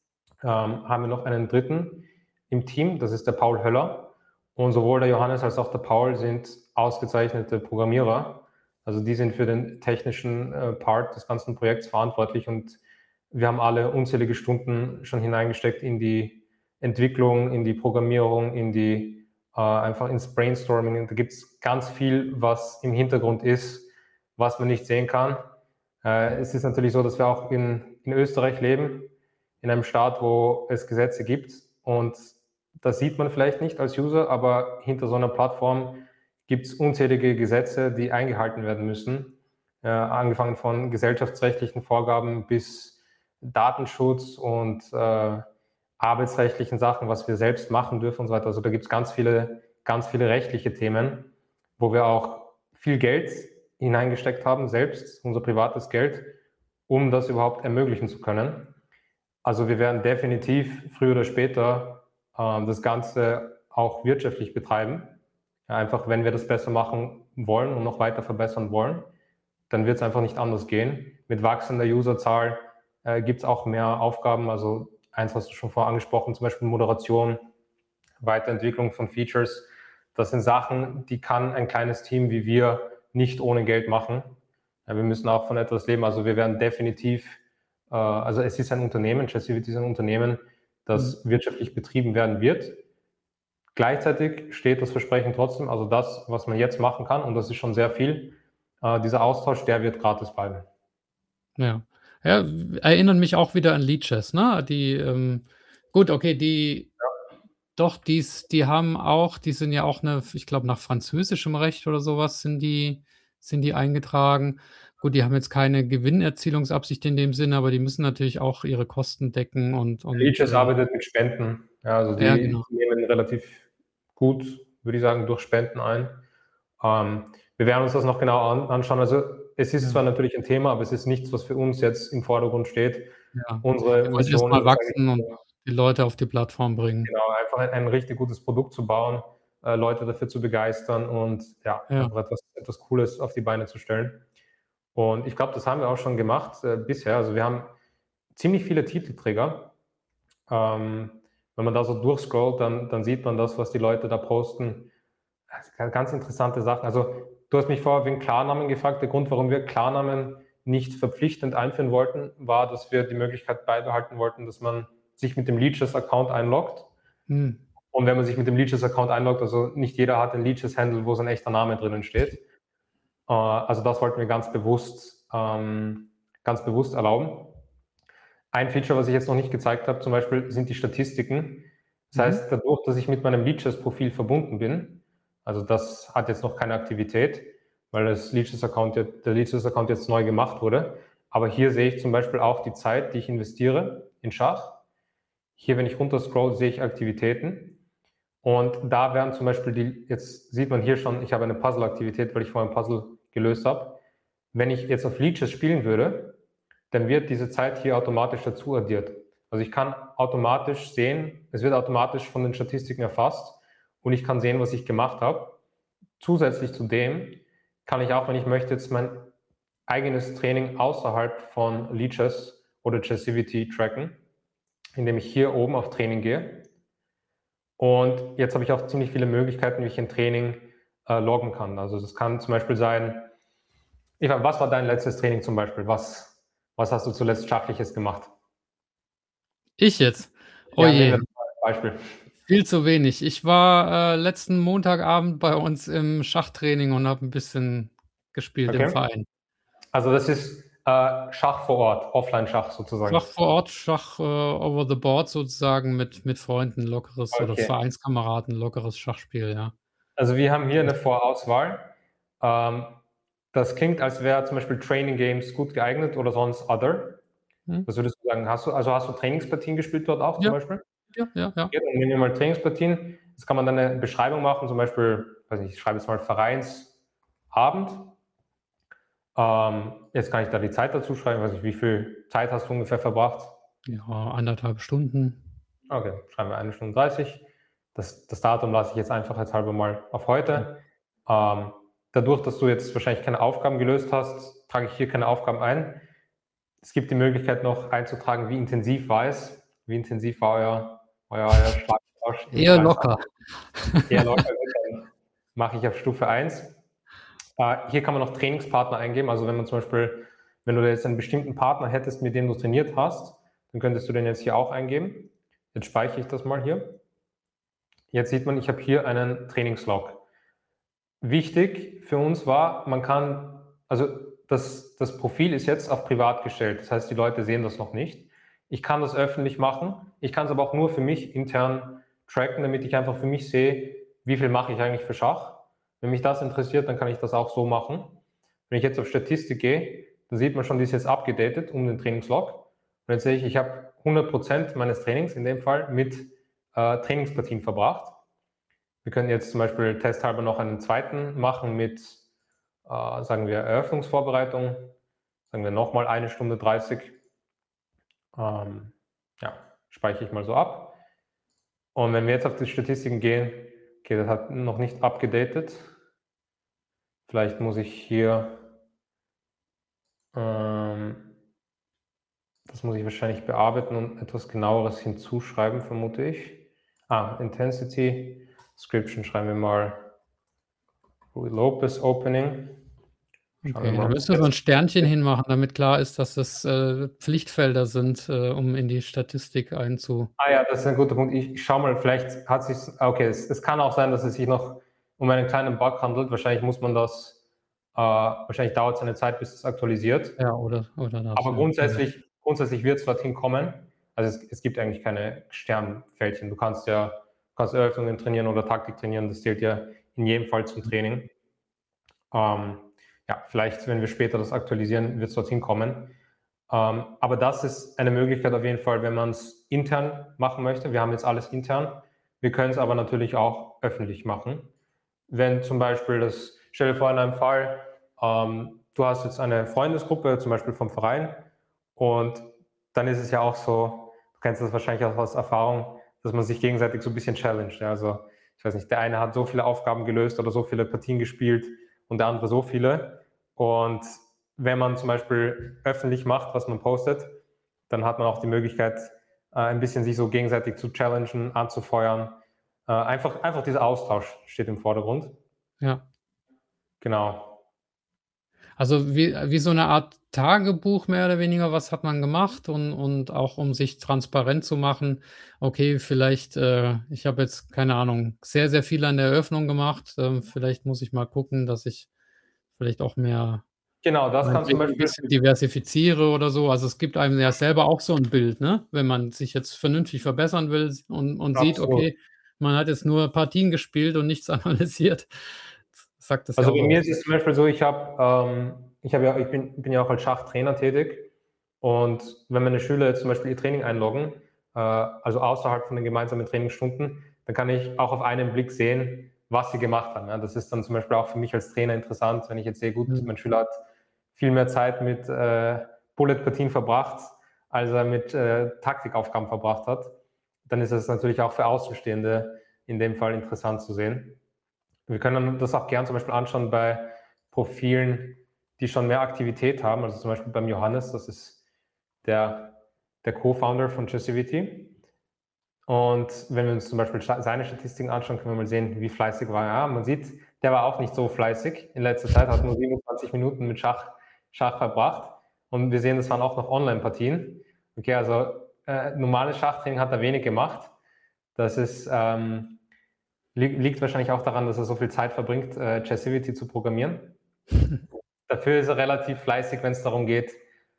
ähm, haben wir noch einen dritten im Team, das ist der Paul Höller. Und sowohl der Johannes als auch der Paul sind ausgezeichnete Programmierer. Also die sind für den technischen äh, Part des ganzen Projekts verantwortlich und wir haben alle unzählige Stunden schon hineingesteckt in die Entwicklung, in die Programmierung, in die äh, einfach ins Brainstorming. Da gibt es ganz viel, was im Hintergrund ist, was man nicht sehen kann. Äh, es ist natürlich so, dass wir auch in, in Österreich leben, in einem Staat, wo es Gesetze gibt und das sieht man vielleicht nicht als User, aber hinter so einer Plattform gibt es unzählige Gesetze, die eingehalten werden müssen, äh, angefangen von gesellschaftsrechtlichen Vorgaben bis Datenschutz und äh, arbeitsrechtlichen Sachen, was wir selbst machen dürfen und so weiter. Also da gibt es ganz viele, ganz viele rechtliche Themen, wo wir auch viel Geld hineingesteckt haben, selbst unser privates Geld, um das überhaupt ermöglichen zu können. Also wir werden definitiv früher oder später äh, das Ganze auch wirtschaftlich betreiben. Ja, einfach, wenn wir das besser machen wollen und noch weiter verbessern wollen, dann wird es einfach nicht anders gehen. Mit wachsender Userzahl äh, gibt es auch mehr Aufgaben. Also eins hast du schon vorher angesprochen, zum Beispiel Moderation, Weiterentwicklung von Features. Das sind Sachen, die kann ein kleines Team wie wir nicht ohne Geld machen. Ja, wir müssen auch von etwas leben. Also wir werden definitiv, äh, also es ist ein Unternehmen, Chessivity ist ein Unternehmen, das mhm. wirtschaftlich betrieben werden wird. Gleichzeitig steht das Versprechen trotzdem, also das, was man jetzt machen kann, und das ist schon sehr viel, äh, dieser Austausch, der wird gratis bleiben. Ja. Ja, erinnern mich auch wieder an Lichess, ne? Die, ähm, gut, okay, die, ja. doch, die's, die haben auch, die sind ja auch eine, ich glaube, nach französischem Recht oder sowas sind die, sind die eingetragen. Gut, die haben jetzt keine Gewinnerzielungsabsicht in dem Sinne, aber die müssen natürlich auch ihre Kosten decken und. und Lichess äh, arbeitet mit Spenden. Ja, also die, ja, genau. die nehmen relativ gut, würde ich sagen, durch Spenden ein. Ähm, wir werden uns das noch genau an, anschauen. Also es ist ja. zwar natürlich ein Thema, aber es ist nichts, was für uns jetzt im Vordergrund steht. Ja. Unsere Mission ist mal wachsen und die Leute auf die Plattform bringen. Genau, einfach ein, ein richtig gutes Produkt zu bauen, äh, Leute dafür zu begeistern und ja, ja. einfach etwas, etwas Cooles auf die Beine zu stellen. Und ich glaube, das haben wir auch schon gemacht äh, bisher. Also wir haben ziemlich viele Titelträger. Ähm, wenn man da so durchscrollt, dann, dann sieht man das, was die Leute da posten. Ganz interessante Sachen. Also du hast mich vorher wegen Klarnamen gefragt. Der Grund, warum wir Klarnamen nicht verpflichtend einführen wollten, war, dass wir die Möglichkeit beibehalten wollten, dass man sich mit dem Lichess-Account einloggt Hm. Und wenn man sich mit dem Leeches-Account einloggt, also nicht jeder hat den Leeches-Handle, wo sein echter Name drinnen steht. Äh, also das wollten wir ganz bewusst, ähm, ganz bewusst erlauben. Ein Feature, was ich jetzt noch nicht gezeigt habe, zum Beispiel, sind die Statistiken. Das Mhm. heißt, dadurch, dass ich mit meinem Leeches-Profil verbunden bin, also das hat jetzt noch keine Aktivität, weil das Leeches-Account, der Leeches-Account jetzt neu gemacht wurde. Aber hier sehe ich zum Beispiel auch die Zeit, die ich investiere in Schach. Hier, wenn ich runter scroll, sehe ich Aktivitäten. Und da wären zum Beispiel die, jetzt sieht man hier schon, ich habe eine Puzzle-Aktivität, weil ich vorher ein Puzzle gelöst habe. Wenn ich jetzt auf Leeches spielen würde, dann wird diese Zeit hier automatisch dazu addiert. Also ich kann automatisch sehen, es wird automatisch von den Statistiken erfasst und ich kann sehen, was ich gemacht habe. Zusätzlich zu dem kann ich auch, wenn ich möchte, jetzt mein eigenes Training außerhalb von Leeches oder Chessivity tracken, indem ich hier oben auf Training gehe. Und jetzt habe ich auch ziemlich viele Möglichkeiten, wie ich ein Training äh, loggen kann. Also das kann zum Beispiel sein, Ivan, was war dein letztes Training zum Beispiel? Was, was hast du zuletzt Schachliches gemacht? Ich jetzt? Oh Ja, je. nehmen wir das mal als Beispiel. Viel zu wenig. Ich war äh, letzten Montagabend bei uns im Schachtraining und habe ein bisschen gespielt im Okay. Verein. Also das ist äh, Schach vor Ort, Offline-Schach sozusagen. Schach vor Ort, Schach äh, over the board sozusagen mit, mit Freunden, lockeres oder Okay. Vereinskameraden, lockeres Schachspiel, ja. Also wir haben hier eine Vorauswahl. Ähm, das klingt, als wäre zum Beispiel Training Games gut geeignet oder sonst Other. Hm? Was würdest du sagen? Hast du, also hast du Trainingspartien gespielt dort auch zum Ja, Beispiel? ja, ja, ja. Okay, dann nehmen wir mal Trainingspartien. Jetzt kann man dann eine Beschreibung machen, zum Beispiel, weiß nicht, ich schreibe jetzt mal Vereinsabend. Ähm, jetzt kann ich da die Zeit dazu schreiben, weiß nicht, wie viel Zeit hast du ungefähr verbracht? Ja, anderthalb Stunden. Okay, schreiben wir eine Stunde dreißig. Das, das Datum lasse ich jetzt einfach jetzt halber mal auf heute. Ähm, dadurch, dass du jetzt wahrscheinlich keine Aufgaben gelöst hast, trage ich hier keine Aufgaben ein. Es gibt die Möglichkeit noch einzutragen, wie intensiv war es, wie intensiv war euer, euer, euer Schlagtausch. Eher locker. Eher locker, dann mache ich auf Stufe eins. Äh, hier kann man noch Trainingspartner eingeben, also wenn man zum Beispiel, wenn du jetzt einen bestimmten Partner hättest, mit dem du trainiert hast, dann könntest du den jetzt hier auch eingeben. Jetzt speichere ich das mal hier. Jetzt sieht man, ich habe hier einen Trainingslog. Wichtig für uns war, man kann, also das, das Profil ist jetzt auf privat gestellt, das heißt, die Leute sehen das noch nicht. Ich kann das öffentlich machen, ich kann es aber auch nur für mich intern tracken, damit ich einfach für mich sehe, wie viel mache ich eigentlich für Schach. Wenn mich das interessiert, dann kann ich das auch so machen. Wenn ich jetzt auf Statistik gehe, dann sieht man schon, die ist jetzt abgedatet um den Trainingslog. Und jetzt sehe ich, ich habe hundert Prozent meines Trainings in dem Fall mit äh, Trainingspartien verbracht. Wir können jetzt zum Beispiel testhalber noch einen zweiten machen mit, äh, sagen wir, Eröffnungsvorbereitung. Sagen wir nochmal eine Stunde dreißig. Ähm, ja, speichere ich mal so ab. Und wenn wir jetzt auf die Statistiken gehen, okay, das hat noch nicht abgedatet. Vielleicht muss ich hier, ähm, das muss ich wahrscheinlich bearbeiten und etwas genaueres hinzuschreiben, vermute ich. Ah, Intensity, Description schreiben wir mal Ruy Lopez Opening. Okay, da müsst ihr so ein Sternchen hinmachen, damit klar ist, dass das äh, Pflichtfelder sind, äh, um in die Statistik einzu... Ah ja, das ist ein guter Punkt. Ich, ich schau mal, vielleicht hat sich, okay, es, es kann auch sein, dass es sich noch um einen kleinen Bug handelt. Wahrscheinlich muss man das, äh, wahrscheinlich dauert es eine Zeit, bis es aktualisiert. Ja, oder, oder das. Aber ja. grundsätzlich, grundsätzlich wird es dorthin kommen. Also es, es gibt eigentlich keine Sternfältchen. Du kannst ja, du kannst Eröffnungen trainieren oder Taktik trainieren. Das zählt ja in jedem Fall zum Training. Ähm, ja, vielleicht, wenn wir später das aktualisieren, wird es dorthin kommen. Ähm, aber das ist eine Möglichkeit auf jeden Fall, wenn man es intern machen möchte. Wir haben jetzt alles intern. Wir können es aber natürlich auch öffentlich machen. Wenn zum Beispiel das, stell dir vor in einem Fall, ähm, du hast jetzt eine Freundesgruppe, zum Beispiel vom Verein, und dann ist es ja auch so, du kennst das wahrscheinlich auch aus Erfahrung, dass man sich gegenseitig so ein bisschen challenged. Ja? Also ich weiß nicht, der eine hat so viele Aufgaben gelöst oder so viele Partien gespielt und der andere so viele. Und wenn man zum Beispiel öffentlich macht, was man postet, dann hat man auch die Möglichkeit, äh, ein bisschen sich so gegenseitig zu challengen, anzufeuern. Äh, einfach, einfach dieser Austausch steht im Vordergrund. Ja. Genau. Also wie, wie so eine Art Tagebuch mehr oder weniger, was hat man gemacht und, und auch um sich transparent zu machen, okay, vielleicht, äh, ich habe jetzt, keine Ahnung, sehr, sehr viel an der Eröffnung gemacht, ähm, vielleicht muss ich mal gucken, dass ich vielleicht auch mehr Genau, das kann zum meinetwegen 'n Beispiel, bisschen diversifiziere oder so. Also, es gibt einem ja selber auch so 'n Bild, ne? Wenn man sich jetzt vernünftig verbessern will s und und sieht, absolut. okay, man hat jetzt nur Partien gespielt und nichts analysiert, sagt das ja Also auch bei mir aus. ist es zum Beispiel so, ich habe ähm, ich habe ja, ich bin, bin ja auch als Schachtrainer tätig, und wenn meine Schüler jetzt zum Beispiel ihr Training einloggen, äh, also außerhalb von den gemeinsamen Trainingsstunden, dann kann ich auch auf einen Blick sehen, was sie gemacht haben. Ja, das ist dann zum Beispiel auch für mich als Trainer interessant, wenn ich jetzt sehe, gut, Mhm. mein Schüler hat viel mehr Zeit mit äh, Bullet-Partien verbracht, als er mit äh, Taktikaufgaben verbracht hat. Dann ist es natürlich auch für Außenstehende in dem Fall interessant zu sehen. Wir können das auch gern zum Beispiel anschauen bei Profilen, die schon mehr Aktivität haben. Also zum Beispiel beim Johannes, das ist der, der Co-Founder von Chessivity. Und wenn wir uns zum Beispiel seine Statistiken anschauen, können wir mal sehen, wie fleißig war er. Man sieht, der war auch nicht so fleißig in letzter Zeit, hat nur siebenundzwanzig Minuten mit Schach, Schach verbracht. Und wir sehen, das waren auch noch Online-Partien. Okay, also äh, normales Schachtraining hat er wenig gemacht. Das ist, ähm, li liegt wahrscheinlich auch daran, dass er so viel Zeit verbringt, äh, Chessivity zu programmieren. Dafür ist er relativ fleißig, wenn es darum geht,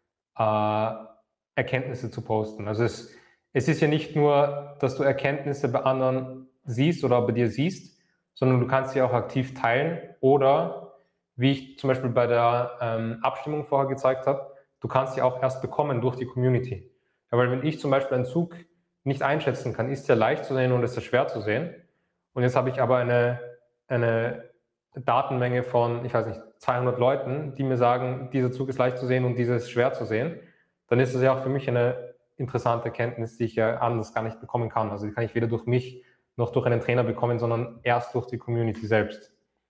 äh, Erkenntnisse zu posten. Also es, es ist ja nicht nur, dass du Erkenntnisse bei anderen siehst oder bei dir siehst, sondern du kannst sie auch aktiv teilen oder, wie ich zum Beispiel bei der ähm, Abstimmung vorher gezeigt habe, du kannst sie auch erst bekommen durch die Community. Ja, weil wenn ich zum Beispiel einen Zug nicht einschätzen kann, ist er leicht zu sehen und ist er schwer zu sehen. Und jetzt habe ich aber eine, eine Datenmenge von, ich weiß nicht, zweihundert Leuten, die mir sagen, dieser Zug ist leicht zu sehen und dieser ist schwer zu sehen, dann ist es ja auch für mich eine interessante Erkenntnis, die ich ja anders gar nicht bekommen kann. Also die kann ich weder durch mich noch durch einen Trainer bekommen, sondern erst durch die Community selbst.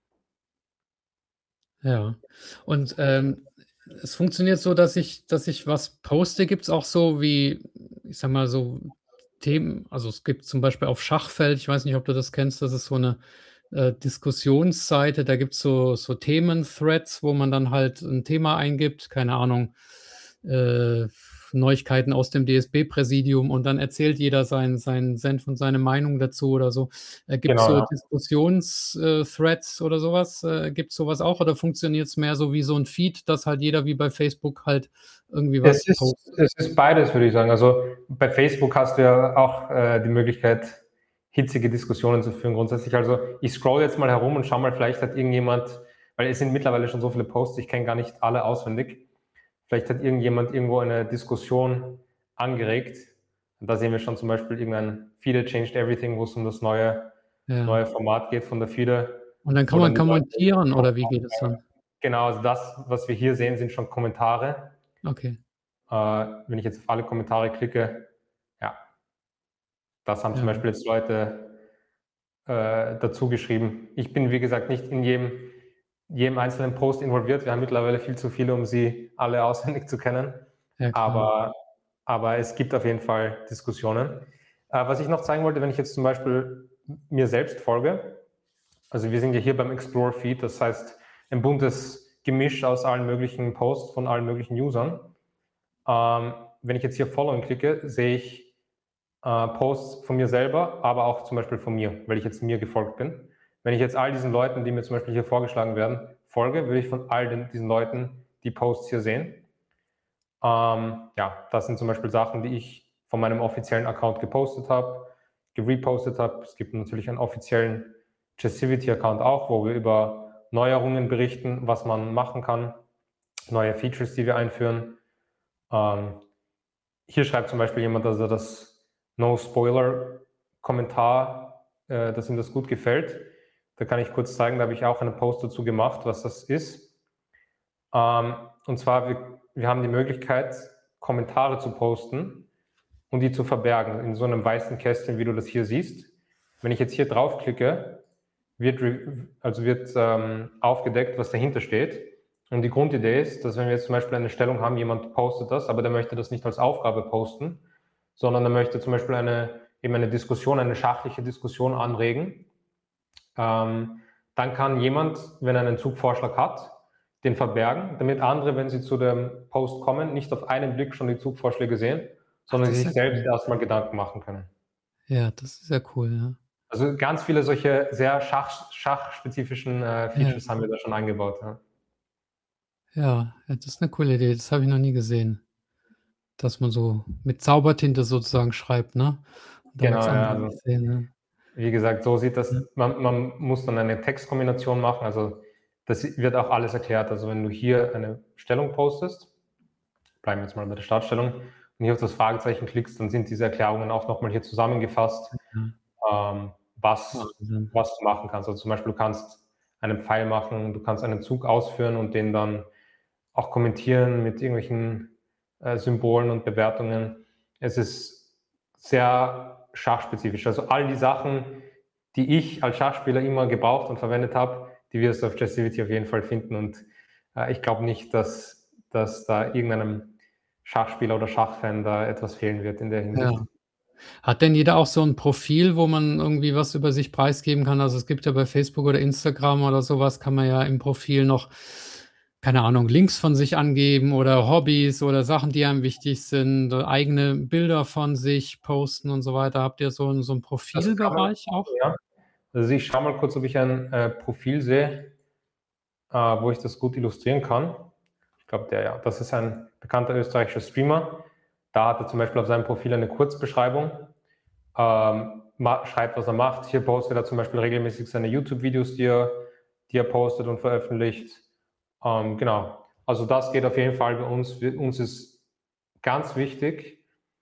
Ja. Und, ähm, es funktioniert so, dass ich dass ich was poste. Gibt's auch so wie, ich sage mal, so Themen, also, es gibt zum Beispiel auf Schachfeld, ich weiß nicht, ob du das kennst, das ist so 'ne, äh, Diskussionsseite, da gibt's so so Themen-Threads, wo man dann halt 'n Thema eingibt, keine Ahnung, äh, Neuigkeiten aus dem D S B-Präsidium und dann erzählt jeder seinen seinen Senf und seine Meinung dazu oder so. Äh, gibt's Genau, so ja. Diskussions äh, Threads oder so was? Äh, gibt's so was auch oder funktioniert's mehr so wie so 'n Feed, dass halt jeder wie bei Facebook halt irgendwie Es was ist, postet? es ist beides, würde ich sagen. Also bei Facebook hast du ja auch äh, die Möglichkeit, hitzige Diskussionen zu führen grundsätzlich. Also ich scroll jetzt mal herum und schau mal, vielleicht hat irgendjemand, weil es sind mittlerweile schon so viele Posts, ich kenne gar nicht alle auswendig, vielleicht hat irgendjemand irgendwo eine Diskussion angeregt. Und da sehen wir schon zum Beispiel irgendein FIDE Changed Everything, wo es um das neue, Ja. neue Format geht von der FIDE, Und dann wo kann man dann die Leute kommentieren oder wie Kommentare geht es schreiben. dann? Genau, also das, was wir hier sehen, sind schon Kommentare. Okay, Äh, wenn ich jetzt auf alle Kommentare klicke, ja, das haben zum ja. Beispiel jetzt Leute äh, dazu geschrieben. Ich bin, wie gesagt, nicht in jedem, jedem einzelnen Post involviert. Wir haben mittlerweile viel zu viele, um sie alle auswendig zu kennen. Ja, klar. Aber, aber es gibt auf jeden Fall Diskussionen. Äh, was ich noch zeigen wollte, wenn ich jetzt zum Beispiel mir selbst folge, also wir sind ja hier beim Explore Feed, das heißt ein buntes Gemisch aus allen möglichen Posts von allen möglichen Usern. Ähm, wenn ich jetzt hier Following klicke, sehe ich äh, Posts von mir selber, aber auch zum Beispiel von mir, weil ich jetzt mir gefolgt bin. Wenn ich jetzt all diesen Leuten, die mir zum Beispiel hier vorgeschlagen werden, folge, würde ich von all den, diesen Leuten die Posts hier sehen. Ähm, ja, das sind zum Beispiel Sachen, die ich von meinem offiziellen Account gepostet habe, gerepostet habe. Es gibt natürlich einen offiziellen Chessivity-Account auch, wo wir über Neuerungen berichten, was man machen kann, neue Features, die wir einführen. Ähm, hier schreibt zum Beispiel jemand, dass er das No-Spoiler-Kommentar, äh, dass ihm das gut gefällt. Da kann ich kurz zeigen, da habe ich auch einen Post dazu gemacht, was das ist. Ähm, und zwar, wir, wir haben die Möglichkeit, Kommentare zu posten und die zu verbergen in so einem weißen Kästchen, wie du das hier siehst. Wenn ich jetzt hier draufklicke, wird, also wird ähm, aufgedeckt, was dahinter steht. Und die Grundidee ist, dass wenn wir jetzt zum Beispiel eine Stellung haben, jemand postet das, aber der möchte das nicht als Aufgabe posten, sondern der möchte zum Beispiel eine, eben eine Diskussion, eine schachliche Diskussion anregen, ähm, dann kann jemand, wenn er einen Zugvorschlag hat, den verbergen, damit andere, wenn sie zu dem Post kommen, nicht auf einen Blick schon die Zugvorschläge sehen, sondern das sie ist sich ja selbst cool. erstmal Gedanken machen können. Ja, das ist ja cool, ja. Also ganz viele solche sehr schach, schachspezifischen äh, Ja, Features haben wir da schon eingebaut. Ja. ja, ja, das ist eine coole Idee. Das habe ich noch nie gesehen, dass man so mit Zaubertinte sozusagen schreibt, ne? Damit es Genau, ja, andere also nicht sehen, ne? wie gesagt, so sieht Ja, das, man, man muss dann eine Textkombination machen, also das wird auch alles erklärt. Also wenn du hier eine Stellung postest, bleiben wir jetzt mal bei der Startstellung, und hier auf das Fragezeichen klickst, dann sind diese Erklärungen auch nochmal hier zusammengefasst, ähm, was, Wahnsinn. was du machen kannst. Also zum Beispiel, du kannst einen Pfeil machen, du kannst einen Zug ausführen und den dann auch kommentieren mit irgendwelchen äh, Symbolen und Bewertungen. Es ist sehr schachspezifisch. Also all die Sachen, die ich als Schachspieler immer gebraucht und verwendet habe, die wirst du auf Chessivity auf jeden Fall finden. Und äh, ich glaube nicht, dass, dass da irgendeinem Schachspieler oder Schachfan da etwas fehlen wird in der Hinsicht. Ja. Hat denn jeder auch so ein Profil, wo man irgendwie was über sich preisgeben kann? Also, es gibt ja bei Facebook oder Instagram oder sowas, kann man ja im Profil noch, keine Ahnung, Links von sich angeben oder Hobbys oder Sachen, die einem wichtig sind, äh, eigene Bilder von sich posten und so weiter. Habt ihr so 'n so 'n Das kann man Profilbereich auch? machen, ja. Also ich schaue mal kurz, ob ich ein äh, Profil sehe, äh, wo ich das gut illustrieren kann. Ich glaube, der, ja, das ist ein bekannter österreichischer Streamer. Da hat er zum Beispiel auf seinem Profil eine Kurzbeschreibung, ähm, schreibt, was er macht. Hier postet er zum Beispiel regelmäßig seine YouTube-Videos, die er, die er postet und veröffentlicht. Ähm, genau, also das geht auf jeden Fall bei uns. Wir, uns ist ganz wichtig,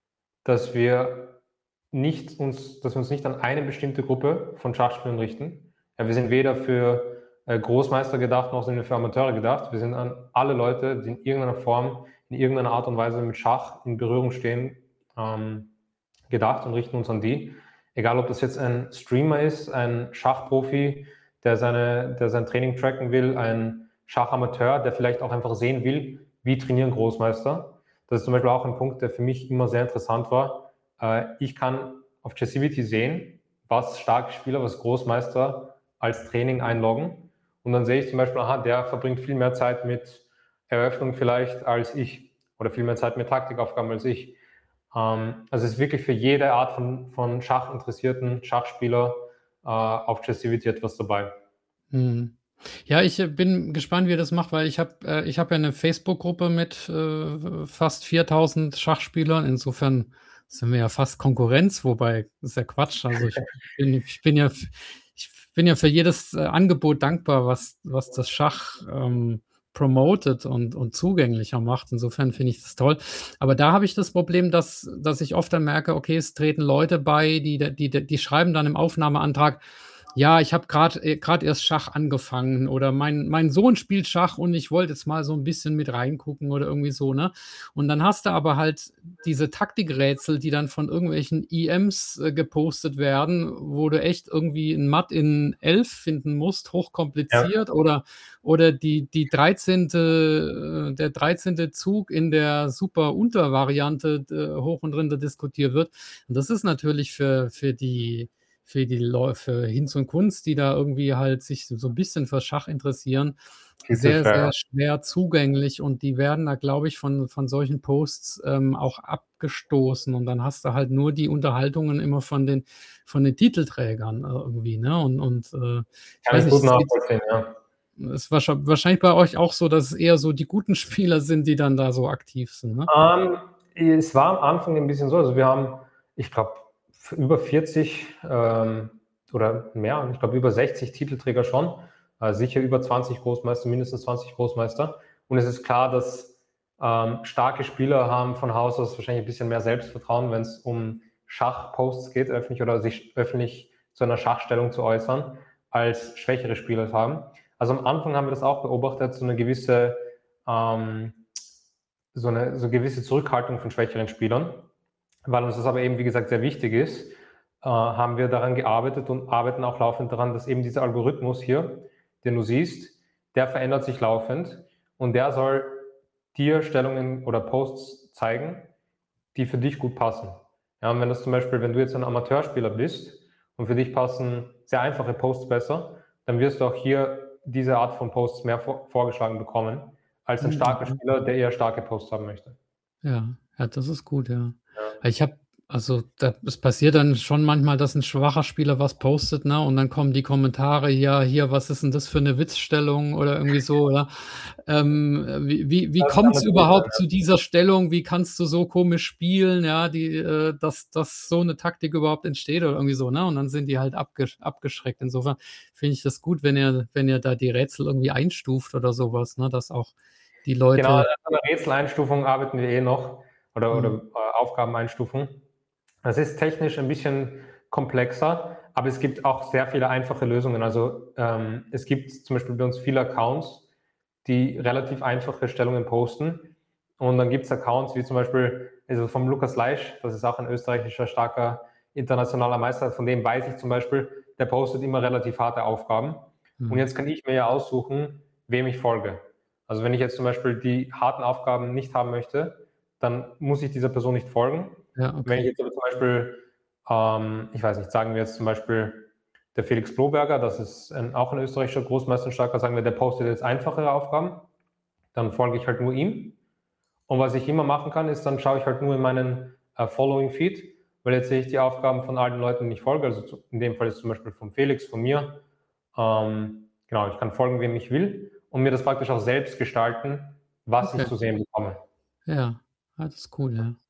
dass wir nicht uns, dass wir uns nicht an eine bestimmte Gruppe von Schachspielern richten. Ja, wir sind weder für äh, Großmeister gedacht, noch sind wir für Amateure gedacht. Wir sind an alle Leute, die in irgendeiner Form, in irgendeiner Art und Weise mit Schach in Berührung stehen, ähm, gedacht und richten uns an die. Egal, ob das jetzt ein Streamer ist, ein Schachprofi, der, seine, der sein Training tracken will, ein Schachamateur, der vielleicht auch einfach sehen will, wie trainieren Großmeister. Das ist zum Beispiel auch ein Punkt, der für mich immer sehr interessant war. Äh, ich kann auf Chessivity sehen, was starke Spieler, was Großmeister als Training einloggen. Und dann sehe ich zum Beispiel, aha, der verbringt viel mehr Zeit mit Eröffnung vielleicht als ich oder viel mehr Zeit mit Taktikaufgaben als ich. Ähm, also es ist wirklich für jede Art von, von Schachinteressierten Schachspieler äh, auf Chessivity etwas dabei. Mhm. Ja, ich, äh, bin gespannt, wie ihr das macht, weil ich habe äh, ich habe ja 'ne Facebook-Gruppe mit, äh, fast viertausend Schachspielern. Insofern sind wir ja fast Konkurrenz, wobei das ist ja Quatsch. Also, ich bin ich bin ja f ich bin ja für jedes, äh, Angebot dankbar, was was das Schach, ähm, promotet und und zugänglicher macht. Insofern finde ich das toll. Aber da habe ich das Problem, dass dass ich oft dann merke, okay, es treten Leute bei, die da die die schreiben dann im Aufnahmeantrag: „Ja, ich habe gerade äh, grad erst Schach angefangen“ oder „Mein mein Sohn spielt Schach und ich wollte jetzt mal so 'n bisschen mit reingucken“ oder irgendwie so, ne? Und dann hast du aber halt diese Taktikrätsel, die dann von irgendwelchen I Ms, äh, gepostet werden, wo du echt irgendwie 'n Matt in elf finden musst, Ja, hochkompliziert, oder oder die die dreizehnte äh, der dreizehnte Zug in der Super-Unter-Variante d hoch und runter diskutiert wird. Und das ist natürlich für für die für die Leu für Hinz und Kunz, die da irgendwie halt sich so 'n bisschen für Schach interessieren, viel zu sehr, schwer. sehr Ja. schwer zugänglich, und die werden da, glaube ich, von von solchen Posts, ähm, auch abgestoßen, und dann hast du halt nur die Unterhaltungen immer von den von den Titelträgern, äh, irgendwie, ne? Und und, äh, ich Kann weiß ich nicht, gut es geht nachvollziehen, ja. ist wahrschei wahrscheinlich bei euch auch so, dass es eher so die guten Spieler sind, die dann da so aktiv sind, ne? Ähm, es war am Anfang ein bisschen so, also wir haben, ich glaube, über vierzig ähm, oder mehr, ich glaube über sechzig Titelträger schon, äh, sicher über zwanzig Großmeister, mindestens zwanzig Großmeister. Und es ist klar, dass ähm, starke Spieler haben von Haus aus wahrscheinlich ein bisschen mehr Selbstvertrauen, wenn es um Schachposts geht, öffentlich oder sich öffentlich zu einer Schachstellung zu äußern, als schwächere Spieler es haben. Also am Anfang haben wir das auch beobachtet, so eine gewisse ähm, so eine so gewisse Zurückhaltung von schwächeren Spielern. Weil uns das aber eben, wie gesagt, sehr wichtig ist, äh, haben wir daran gearbeitet und arbeiten auch laufend daran, dass eben dieser Algorithmus hier, den du siehst, der verändert sich laufend und der soll dir Stellungen oder Posts zeigen, die für dich gut passen. Ja, und wenn das zum Beispiel, wenn du jetzt ein Amateurspieler bist und für dich passen sehr einfache Posts besser, dann wirst du auch hier diese Art von Posts mehr vor, vorgeschlagen bekommen, als ein starker Mhm. Spieler, der eher starke Posts haben möchte. Ja, ja, das ist gut, ja. Ja. Ich habe also, da es passiert dann schon manchmal, dass ein schwacher Spieler was postet, ne, und dann kommen die Kommentare: „Ja, hier, was ist 'n das für 'ne Witzstellung?“ oder irgendwie so, oder ähm, wie wie wie Das kann kommt's natürlich sein, überhaupt zu dieser Stellung? Wie kannst du so komisch spielen, ja, die äh, dass dass so 'ne Taktik überhaupt entsteht oder irgendwie so, ne? Und dann sind die halt abgesch abgeschreckt. Insofern finde ich das gut, wenn ihr wenn ihr da die Rätsel irgendwie einstuft oder so was, ne, dass auch die Genau, an Leute der Rätseleinstufung arbeiten wir eh noch oder oder, mhm, äh, Aufgabeneinstufung. Das ist technisch ein bisschen komplexer, aber es gibt auch sehr viele einfache Lösungen. Also, ähm, es gibt zum Beispiel bei uns viele Accounts, die relativ einfache Stellungen posten. Und dann gibt es Accounts wie zum Beispiel also vom Lukas Leisch, das ist auch ein österreichischer starker internationaler Meister, von dem weiß ich zum Beispiel, der postet immer relativ harte Aufgaben. Und mhm. jetzt kann ich mir ja aussuchen, wem ich folge. Also wenn ich jetzt zum Beispiel die harten Aufgaben nicht haben möchte, dann muss ich dieser Person nicht folgen. Ja, Wenn ich okay. jetzt aber zum Beispiel, ähm, ich weiß nicht, sagen wir jetzt zum Beispiel der Felix Bloberger, das ist ein, auch ein österreichischer Großmeisterstarker, sagen wir, der postet jetzt einfachere Aufgaben, dann folge ich halt nur ihm. Und was ich immer machen kann, ist, dann schaue ich halt nur in meinen äh, Following-Feed, weil jetzt sehe ich die Aufgaben von allen Leuten, die ich folge, also zu, in dem Fall ist zum Beispiel von Felix, von mir. Ähm, genau, ich kann folgen, wem ich will und mir das praktisch auch selbst gestalten, was ich Okay. zu sehen bekomme. Ja. Ah, das ist cool, ja.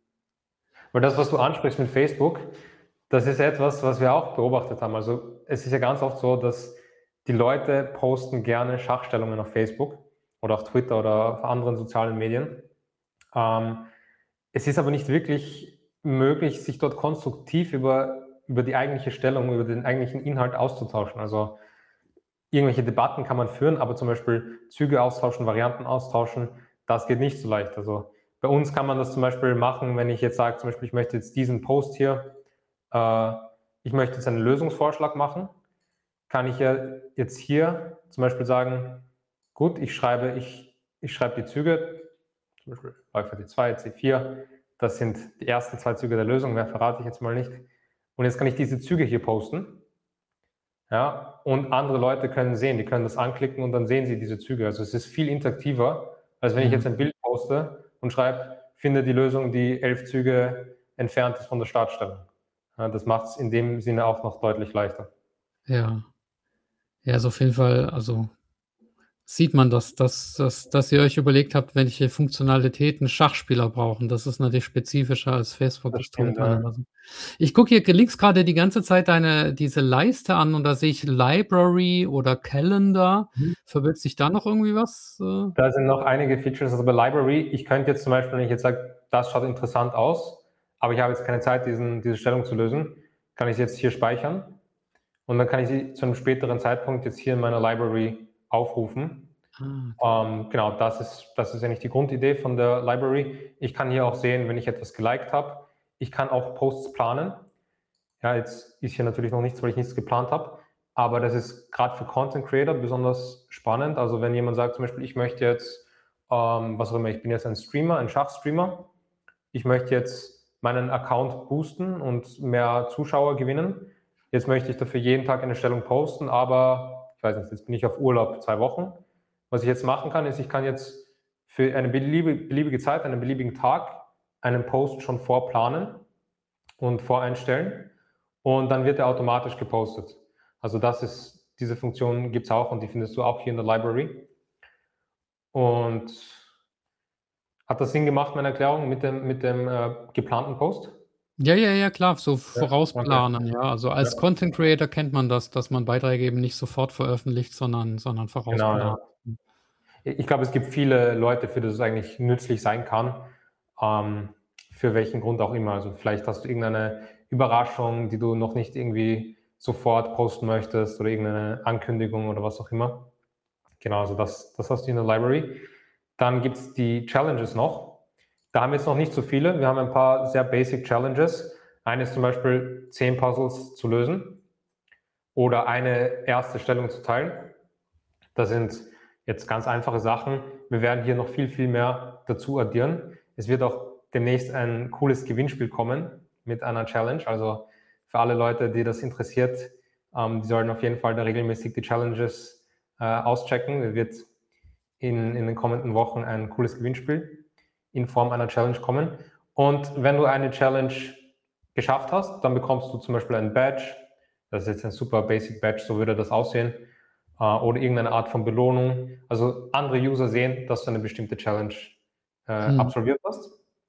Weil das, was du ansprichst mit Facebook, das ist etwas, was wir auch beobachtet haben. Also es ist ja ganz oft so, dass die Leute posten gerne Schachstellungen auf Facebook oder auf Twitter oder auf anderen sozialen Medien. Ähm, es ist aber nicht wirklich möglich, sich dort konstruktiv über, über die eigentliche Stellung, über den eigentlichen Inhalt auszutauschen. Also irgendwelche Debatten kann man führen, aber zum Beispiel Züge austauschen, Varianten austauschen, das geht nicht so leicht. Also bei uns kann man das zum Beispiel machen, wenn ich jetzt sage, zum Beispiel, ich möchte jetzt diesen Post hier, äh, ich möchte jetzt einen Lösungsvorschlag machen, kann ich ja jetzt hier zum Beispiel sagen, gut, ich schreibe, ich, ich schreibe die Züge, zum Beispiel Läufer D zwei, C vier, das sind die ersten zwei Züge der Lösung, mehr verrate ich jetzt mal nicht. Und jetzt kann ich diese Züge hier posten. Ja, und andere Leute können sehen, die können das anklicken und dann sehen sie diese Züge. Also es ist viel interaktiver, als wenn ich Ja. jetzt ein Bild poste und schreibe, finde die Lösung, die elf Züge entfernt ist von der Startstellung. Ja, das macht es in dem Sinne auch noch deutlich leichter. Ja. Ja, ist auf jeden Fall also, sieht man, dass dass dass dass ihr euch überlegt habt, welche Funktionalitäten Schachspieler brauchen. Das ist natürlich spezifischer als Facebook, Das das tut stimmt, man ja. immer so. Ich gucke hier links grade die ganze Zeit deine diese Leiste an und da sehe ich Library oder Calendar. Mhm. Verbirgt sich da noch irgendwie was, äh? Da sind noch einige Features, also bei Library, ich könnte jetzt zum Beispiel, wenn ich jetzt sage, das schaut interessant aus, aber ich habe jetzt keine Zeit, diesen, diese Stellung zu lösen, kann ich sie jetzt hier speichern und dann kann ich sie zu einem späteren Zeitpunkt jetzt hier in meiner Library aufrufen. Ah, okay. Ähm, genau, das ist, das ist eigentlich die Grundidee von der Library. Ich kann hier auch sehen, wenn ich etwas geliked habe. Ich kann auch Posts planen. Ja, jetzt ist hier natürlich noch nichts, weil ich nichts geplant habe. Aber das ist gerade für Content Creator besonders spannend. Also wenn jemand sagt zum Beispiel, ich möchte jetzt, ähm, was auch immer, ich bin jetzt ein Streamer, ein Schachstreamer. Ich möchte jetzt meinen Account boosten und mehr Zuschauer gewinnen. Jetzt möchte ich dafür jeden Tag eine Stellung posten, aber ich weiß nicht, jetzt bin ich auf Urlaub zwei Wochen. Was ich jetzt machen kann, ist, ich kann jetzt für eine beliebige Zeit, einen beliebigen Tag, einen Post schon vorplanen und voreinstellen und dann wird er automatisch gepostet. Also das ist, diese Funktion gibt es auch und die findest du auch hier in der Library. Und hat das Sinn gemacht, meine Erklärung mit dem, mit dem äh, geplanten Post? Ja, ja, ja, klar, so Ja, okay. vorausplanen, ja. Also, Ja, als Content Creator kennt man das, dass man Beiträge eben nicht sofort veröffentlicht, sondern sondern genau, ja. vorausplant. Mhm. Ich glaube, es gibt viele Leute, für die es eigentlich nützlich sein kann, ähm, für welchen Grund auch immer. Also vielleicht hast du irgendeine Überraschung, die du noch nicht irgendwie sofort posten möchtest oder irgendeine Ankündigung oder was auch immer. Genau, also das, das hast du in der Library. Dann gibt es die Challenges noch. Da haben wir jetzt noch nicht so viele. Wir haben ein paar sehr basic Challenges. Eine ist zum Beispiel zehn Puzzles zu lösen oder eine erste Stellung zu teilen. Das sind jetzt ganz einfache Sachen. Wir werden hier noch viel, viel mehr dazu addieren. Es wird auch demnächst ein cooles Gewinnspiel kommen mit einer Challenge. Also für alle Leute, die das interessiert, ähm, die sollen auf jeden Fall da regelmäßig die Challenges äh, auschecken. Es wird in, in den kommenden Wochen ein cooles Gewinnspiel in Form einer Challenge kommen. Und wenn du eine Challenge geschafft hast, dann bekommst du zum Beispiel ein Badge. Das ist jetzt ein super Basic Badge, so würde das aussehen. Äh, oder irgendeine Art von Belohnung. Also andere User sehen, dass du eine bestimmte Challenge äh, hm. absolviert hast.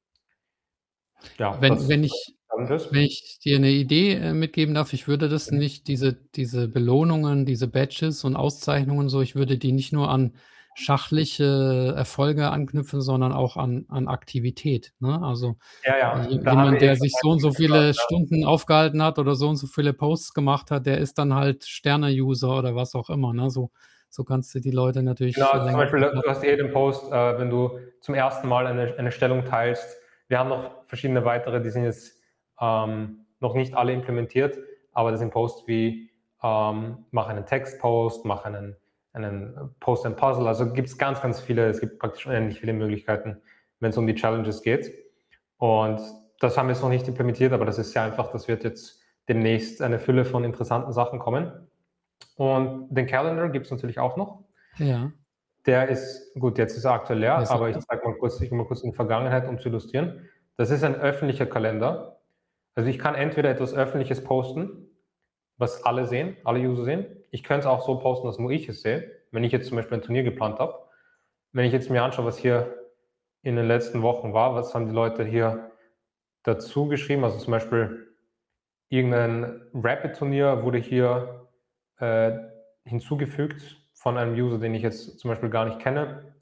Ja, wenn, wenn, ich, wenn ich dir eine Idee äh, mitgeben darf, ich würde das nicht, diese, diese Belohnungen, diese Badges und Auszeichnungen so, ich würde die nicht nur an schachliche Erfolge anknüpfen, sondern auch an, an Aktivität. Ne? Also ja, ja. jemand, der sich so und so viele gesagt, Stunden ja. aufgehalten hat oder so und so viele Posts gemacht hat, der ist dann halt Sterne-User oder was auch immer. Ne? So, so kannst du die Leute natürlich... Genau, also zum Beispiel, du hast eh den Post, äh, wenn du zum ersten Mal eine, eine Stellung teilst. Wir haben noch verschiedene weitere, die sind jetzt ähm, noch nicht alle implementiert, aber das sind Posts wie ähm, mach einen Textpost, mach einen, einen Post and Puzzle, also gibt es ganz, ganz viele, es gibt praktisch unendlich viele Möglichkeiten, wenn es um die Challenges geht. Und das haben wir jetzt noch nicht implementiert, aber das ist ja einfach, das wird jetzt demnächst eine Fülle von interessanten Sachen kommen. Und den Calendar gibt es natürlich auch noch. Ja. Der ist, gut, jetzt ist er aktuell leer, ja, aber ich sage mal kurz, ich mal kurz in die Vergangenheit, um zu illustrieren. Das ist ein öffentlicher Kalender. Also ich kann entweder etwas Öffentliches posten, was alle sehen, alle User sehen. Ich könnte es auch so posten, dass nur ich es sehe. Wenn ich jetzt zum Beispiel ein Turnier geplant habe. Wenn ich jetzt mir anschaue, was hier in den letzten Wochen war, was haben die Leute hier dazu geschrieben? Also zum Beispiel irgendein Rapid-Turnier wurde hier äh, hinzugefügt von einem User, den ich jetzt zum Beispiel gar nicht kenne.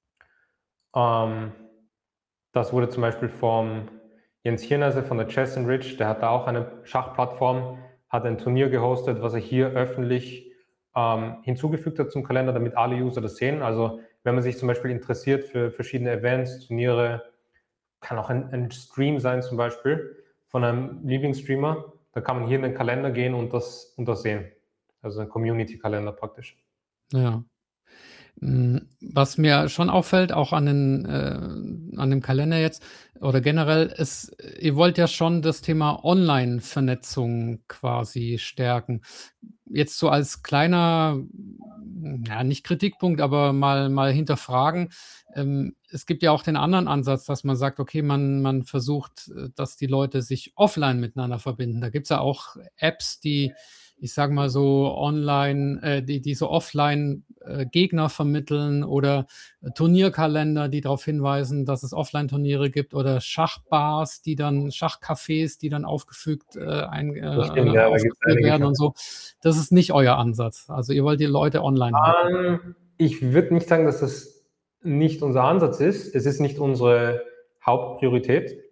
Ähm, das wurde zum Beispiel vom Jens Hirnase von der Chess Enrich, der hat da auch eine Schachplattform, hat ein Turnier gehostet, was er hier öffentlich ähm, hinzugefügt hat zum Kalender, damit alle User das sehen. Also wenn man sich zum Beispiel interessiert für verschiedene Events, Turniere, kann auch ein, ein Stream sein zum Beispiel von einem Lieblingsstreamer, da kann man hier in den Kalender gehen und das, und das sehen. Also ein Community-Kalender praktisch. Ja. Was mir schon auffällt, auch an, den, äh, an dem Kalender jetzt oder generell, ist, ihr wollt ja schon das Thema Online-Vernetzung quasi stärken. Jetzt so als kleiner, ja, nicht Kritikpunkt, aber mal, mal hinterfragen. Ähm, es gibt ja auch den anderen Ansatz, dass man sagt, okay, man, man versucht, dass die Leute sich offline miteinander verbinden. Da gibt es ja auch Apps, die, ich sage mal so online, äh, die, die so offline äh, Gegner vermitteln oder äh, Turnierkalender, die darauf hinweisen, dass es Offline-Turniere gibt oder Schachbars, die dann, Schachcafés, die dann aufgefügt äh, ein, äh, stimmt, ja, aufgeführt werden und so. Das ist nicht euer Ansatz. Also ihr wollt die Leute online halten. Um, ich würde nicht sagen, dass das nicht unser Ansatz ist. Es ist nicht unsere Hauptpriorität.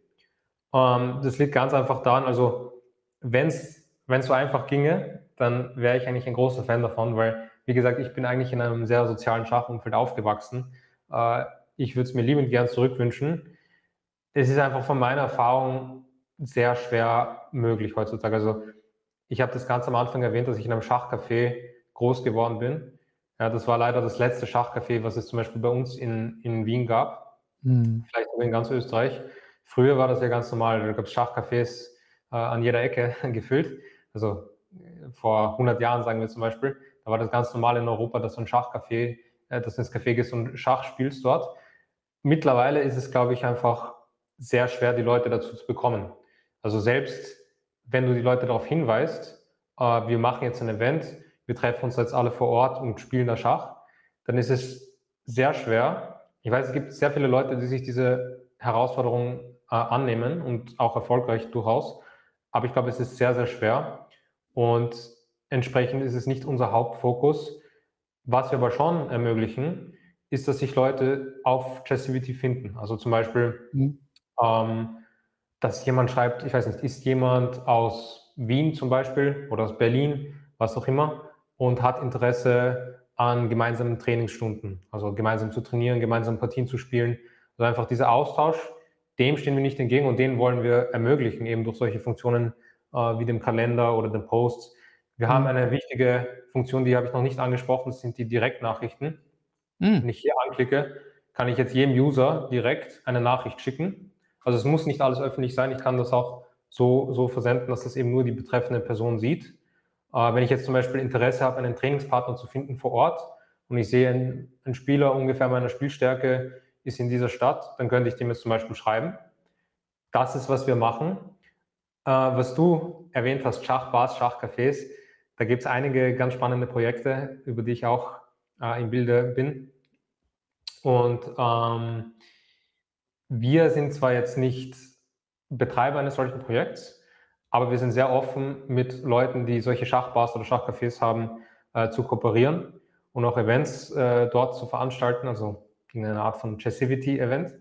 Um, das liegt ganz einfach daran, also wenn es wenn es so einfach ginge, dann wäre ich eigentlich ein großer Fan davon, weil, wie gesagt, ich bin eigentlich in einem sehr sozialen Schachumfeld aufgewachsen. Äh, ich würde es mir liebend gern zurückwünschen. Es ist einfach von meiner Erfahrung sehr schwer möglich heutzutage. Also ich habe das ganz am Anfang erwähnt, dass ich in einem Schachcafé groß geworden bin. Ja, das war leider das letzte Schachcafé, was es zum Beispiel bei uns in, in Wien gab. Hm. Vielleicht auch in ganz Österreich. Früher war das ja ganz normal. Da gab es Schachcafés äh, an jeder Ecke gefüllt. Also vor hundert Jahren, sagen wir zum Beispiel, da war das ganz normal in Europa, dass du ein Schachcafé, äh, dass du ins Café gehst und Schach spielst dort. Mittlerweile ist es, glaube ich, einfach sehr schwer, die Leute dazu zu bekommen. Also selbst wenn du die Leute darauf hinweist, äh, wir machen jetzt ein Event, wir treffen uns jetzt alle vor Ort und spielen da Schach, dann ist es sehr schwer. Ich weiß, es gibt sehr viele Leute, die sich diese Herausforderung äh, annehmen und auch erfolgreich durchaus. Aber ich glaube, es ist sehr, sehr schwer und entsprechend ist es nicht unser Hauptfokus. Was wir aber schon ermöglichen, ist, dass sich Leute auf ChessCVT finden. Also zum Beispiel, mhm. ähm, dass jemand schreibt, ich weiß nicht, ist jemand aus Wien zum Beispiel oder aus Berlin, was auch immer, und hat Interesse an gemeinsamen Trainingsstunden, also gemeinsam zu trainieren, gemeinsam Partien zu spielen. Also einfach dieser Austausch, dem stehen wir nicht entgegen und den wollen wir ermöglichen, eben durch solche Funktionen äh, wie dem Kalender oder den Posts. Wir mhm. haben eine wichtige Funktion, die habe ich noch nicht angesprochen, das sind die Direktnachrichten. Mhm. Wenn ich hier anklicke, kann ich jetzt jedem User direkt eine Nachricht schicken. Also es muss nicht alles öffentlich sein, ich kann das auch so, so versenden, dass das eben nur die betreffende Person sieht. Äh, wenn ich jetzt zum Beispiel Interesse habe, einen Trainingspartner zu finden vor Ort, und ich sehe, ein, ein Spieler ungefähr meiner Spielstärke ist in dieser Stadt, dann könnte ich dem jetzt zum Beispiel schreiben. Das ist, was wir machen. Äh, was du erwähnt hast, Schachbars, Schachcafés, da gibt es einige ganz spannende Projekte, über die ich auch äh, im Bilde bin. Und ähm, wir sind zwar jetzt nicht Betreiber eines solchen Projekts, aber wir sind sehr offen, mit Leuten, die solche Schachbars oder Schachcafés haben, äh, zu kooperieren und auch Events äh, dort zu veranstalten, also eine Art von Chessivity-Event.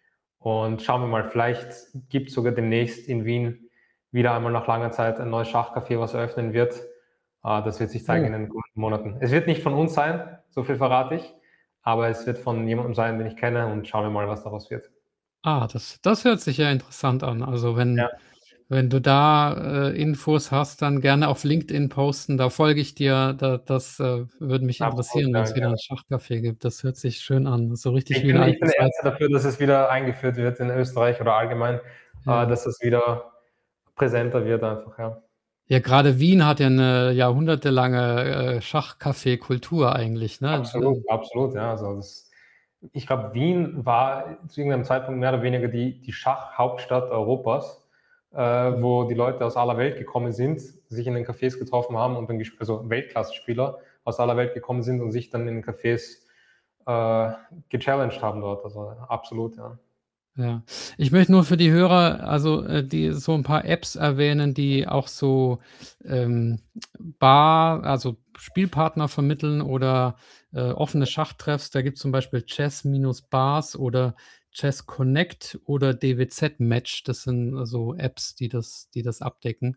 Und schauen wir mal, vielleicht gibt es sogar demnächst in Wien wieder einmal nach langer Zeit ein neues Schachcafé, was eröffnen wird. Äh, das wird sich zeigen Oh. in den kommenden Monaten. Es wird nicht von uns sein, so viel verrate ich, aber es wird von jemandem sein, den ich kenne, und schauen wir mal, was daraus wird. Ah, das das hört sich ja interessant an. Also, Ja, wenn wenn du da, äh, Infos hast, dann gerne auf LinkedIn posten. Da folge ich dir. Da das, äh, würde mich absolut, interessieren, ja, wenn's wieder gerne. 'n Schachcafé gibt. Das hört sich schön an, so richtig Ich wie in bin, ich alten bin der Zeiten. Erste dafür, dass es wieder eingeführt wird in Österreich oder allgemein, äh, Ja. dass es wieder präsenter wird einfach, ja. Ja, grade Wien hat ja 'ne jahrhundertelange, äh, Schachcafé-Kultur eigentlich, ne? Absolut, D absolut, ja. Also das, ich glaube, Wien war zu irgendeinem Zeitpunkt mehr oder weniger die, die Schachhauptstadt Europas, äh, äh, wo die Leute aus aller Welt gekommen sind, sich in den Cafés getroffen haben und dann, ges- also Weltklasse-Spieler aus aller Welt gekommen sind und sich dann in den Cafés äh, gechallenged haben dort. Also absolut, ja. Ja. Ich möchte nur für die Hörer, also, äh, die so 'n paar Apps erwähnen, die auch so, ähm, Bar also, Spielpartner vermitteln oder, äh, offene Schachtreffs. Da gibt's zum Beispiel Chess-Bars oder Chess Connect oder D W Z Match. Das sind so Apps, die das die das abdecken,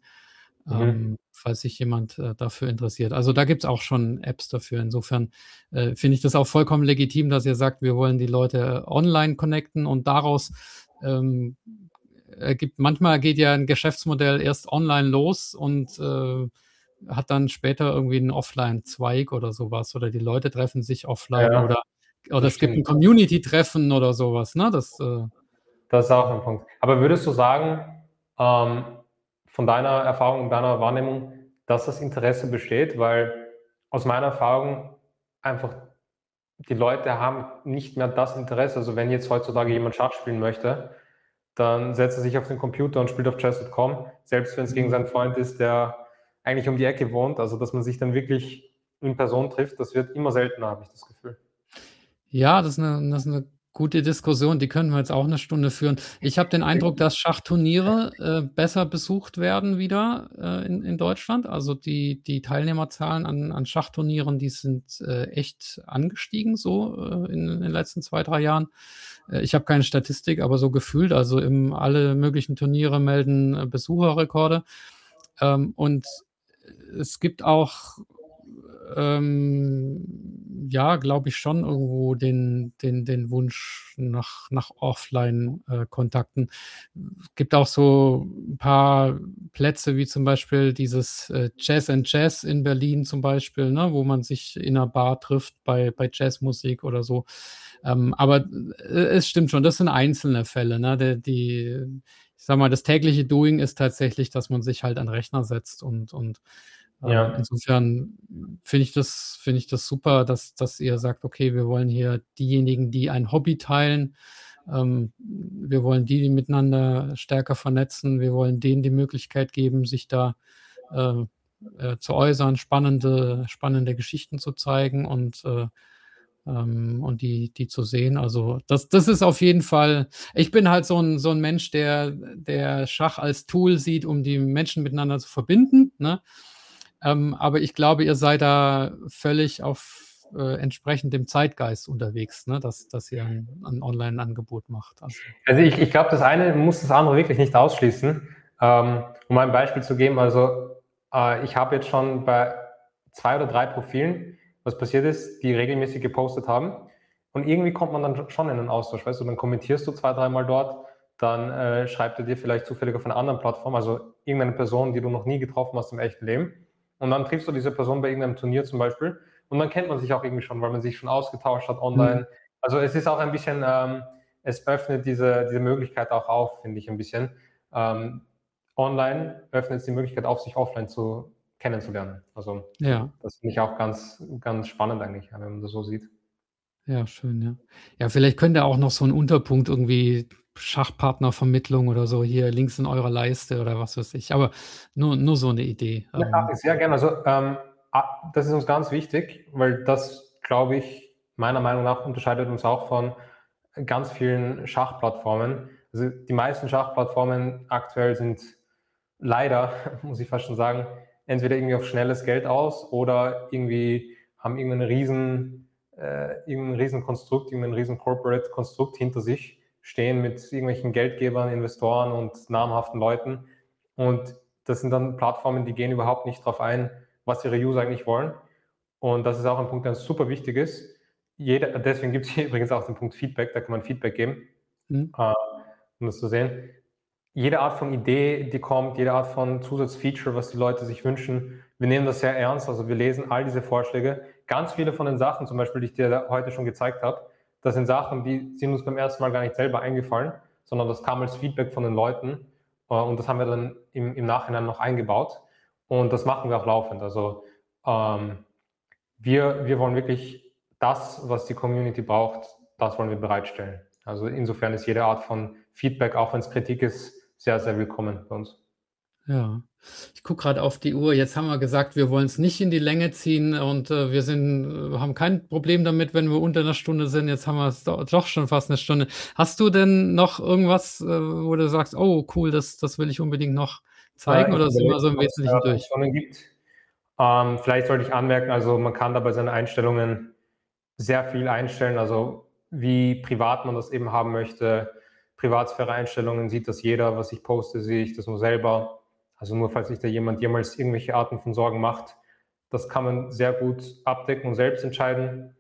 Mhm. ähm, falls sich jemand, äh, dafür interessiert. Also, da gibt's auch schon Apps dafür. Insofern, äh, finde ich das auch vollkommen legitim, dass ihr sagt: „Wir wollen die Leute online connecten“, und daraus, ähm, ergibt manchmal geht ja 'n Geschäftsmodell erst online los und, äh, hat dann später irgendwie 'n Offline-Zweig oder so was, oder die Leute treffen sich offline, Ja, oder oder das es gibt stimmt. 'n Community-Treffen oder so was, ne? Das, äh, Das ist auch äh ein Punkt. Aber würdest du sagen, ähm, von deiner Erfahrung und deiner Wahrnehmung, dass das Interesse besteht? Weil aus meiner Erfahrung einfach die Leute haben nicht mehr das Interesse. Also wenn jetzt heutzutage jemand Schach spielen möchte, dann setzt er sich auf den Computer und spielt auf chess Punkt com, selbst wenn es gegen mhm. seinen Freund ist, der eigentlich um die Ecke wohnt. Also dass man sich dann wirklich in Person trifft, das wird immer seltener, habe ich das Gefühl. Ja, das ist 'ne das ist 'ne gute Diskussion, die können wir jetzt auch 'ne Stunde führen. Ich habe den Eindruck, dass Schachturniere, äh, besser besucht werden wieder, äh, in in Deutschland. Also, die die Teilnehmerzahlen an an Schachturnieren, die sind, äh, echt angestiegen so, äh, in in den letzten zwei drei Jahren. Äh, ich habe keine Statistik, aber so gefühlt, also, im alle möglichen Turniere melden, äh, Besucherrekorde. Ähm, und es gibt auch, ähm, ja, glaube ich, schon irgendwo den den den Wunsch nach nach Offline, äh, Kontakten. Gibt auch so 'n paar Plätze, wie zum Beispiel dieses, äh, Jazz and Jazz in Berlin zum Beispiel, ne, wo man sich in 'ner Bar trifft bei bei Jazzmusik oder so. Ähm, aber, äh, es stimmt schon, das sind einzelne Fälle, ne? Der die Ich sage mal, das tägliche Doing ist tatsächlich, dass man sich halt an 'n Rechner setzt, und und ähm, Ja, insofern finde ich das finde ich das super, dass dass ihr sagt: „Okay, wir wollen hier diejenigen, die ein Hobby teilen, ähm, wir wollen die, die miteinander stärker vernetzen. Wir wollen denen die Möglichkeit geben, sich da, äh, äh, zu äußern, spannende spannende Geschichten zu zeigen und, äh, ähm und die die zu sehen.“ Also, das das ist auf jeden Fall. Ich bin halt so 'n so 'n Mensch, der der Schach als Tool sieht, um die Menschen miteinander zu verbinden, ne? Ähm, aber ich glaube, ihr seid da völlig auf, äh, entsprechend dem Zeitgeist unterwegs, ne, dass dass ihr 'n 'n Onlineangebot macht, also. also ich, ich glaube, das eine muss das andere wirklich nicht ausschließen. Ähm, um ein Beispiel zu geben, also äh, ich habe jetzt schon bei zwei oder drei Profilen, was passiert ist, die regelmäßig gepostet haben. Und irgendwie kommt man dann schon in einen Austausch, weißt du, dann kommentierst du zwei, dreimal dort, dann äh, schreibt er dir vielleicht zufällig auf einer anderen Plattform, also irgendeine Person, die du noch nie getroffen hast im echten Leben. Und dann triffst du diese Person bei irgendeinem Turnier zum Beispiel. Und dann kennt man sich auch irgendwie schon, weil man sich schon ausgetauscht hat Mhm. online. Also es ist auch ein bisschen, ähm, es öffnet diese, diese Möglichkeit auch auf, finde ich ein bisschen. Ähm, Online öffnet es die Möglichkeit auf, sich offline zu kennenzulernen. Also Ja. das finde ich auch ganz, ganz spannend eigentlich, wenn man das so sieht. Ja, schön, ja. Ja, vielleicht könnt ihr auch noch so 'n Unterpunkt irgendwie Schachpartnervermittlung oder so hier links in eurer Leiste oder was weiß ich. Aber nur nur so 'ne Idee. Ja, Ähm, sehr gerne. Also, ähm, a das ist uns ganz wichtig, weil das, glaube ich, meiner Meinung nach unterscheidet uns auch von ganz vielen Schachplattformen. Also, die meisten Schachplattformen aktuell sind leider, muss ich fast schon sagen, entweder irgendwie auf schnelles Geld aus oder irgendwie haben irgendeinen riesen äh, irgendein riesen Konstrukt, irgendein riesen Corporate Konstrukt hinter sich stehen mit irgendwelchen Geldgebern, Investoren und namhaften Leuten. Und das sind dann Plattformen, die gehen überhaupt nicht darauf ein, was ihre User eigentlich wollen. Und das ist auch ein Punkt, der super wichtig ist. Jeder, deswegen gibt es hier übrigens auch den Punkt Feedback, da kann man Feedback geben, mhm, äh, um das zu sehen. Jede Art von Idee, die kommt, jede Art von Zusatzfeature, was die Leute sich wünschen, wir nehmen das sehr ernst. Also wir lesen all diese Vorschläge. Ganz viele von den Sachen, zum Beispiel, die ich dir heute schon gezeigt habe, das sind Sachen, die sind uns beim ersten Mal gar nicht selber eingefallen, sondern das kam als Feedback von den Leuten. Und das haben wir dann im, im Nachhinein noch eingebaut. Und das machen wir auch laufend. Also ähm, wir, wir wollen wirklich das, was die Community braucht, das wollen wir bereitstellen. Also insofern ist jede Art von Feedback, auch wenn es Kritik ist, sehr, sehr willkommen bei uns. ja. Ich gucke grad auf die Uhr. Jetzt haben wir gesagt, wir wollen's nicht in die Länge ziehen und, äh, wir sind äh, haben kein Problem damit, wenn wir unter 'ner Stunde sind. Jetzt haben wir's do doch schon fast 'ne Stunde. Hast du denn noch irgendwas, äh, wo du sagst: „Oh cool, das das will ich unbedingt noch zeigen“, Äh, ich oder sind überlege, wir so im ob es Wesentlichen da durch? Funktionen gibt. Ähm, vielleicht sollte ich anmerken, also man kann da bei seinen Einstellungen sehr viel einstellen, also wie privat man das eben haben möchte. Privatsphäre-Einstellungen sieht das jeder, was ich poste, sehe ich das nur selber. Also nur falls sich da jemand jemals irgendwelche Arten von Sorgen macht, das kann man sehr gut abdecken und selbst entscheiden.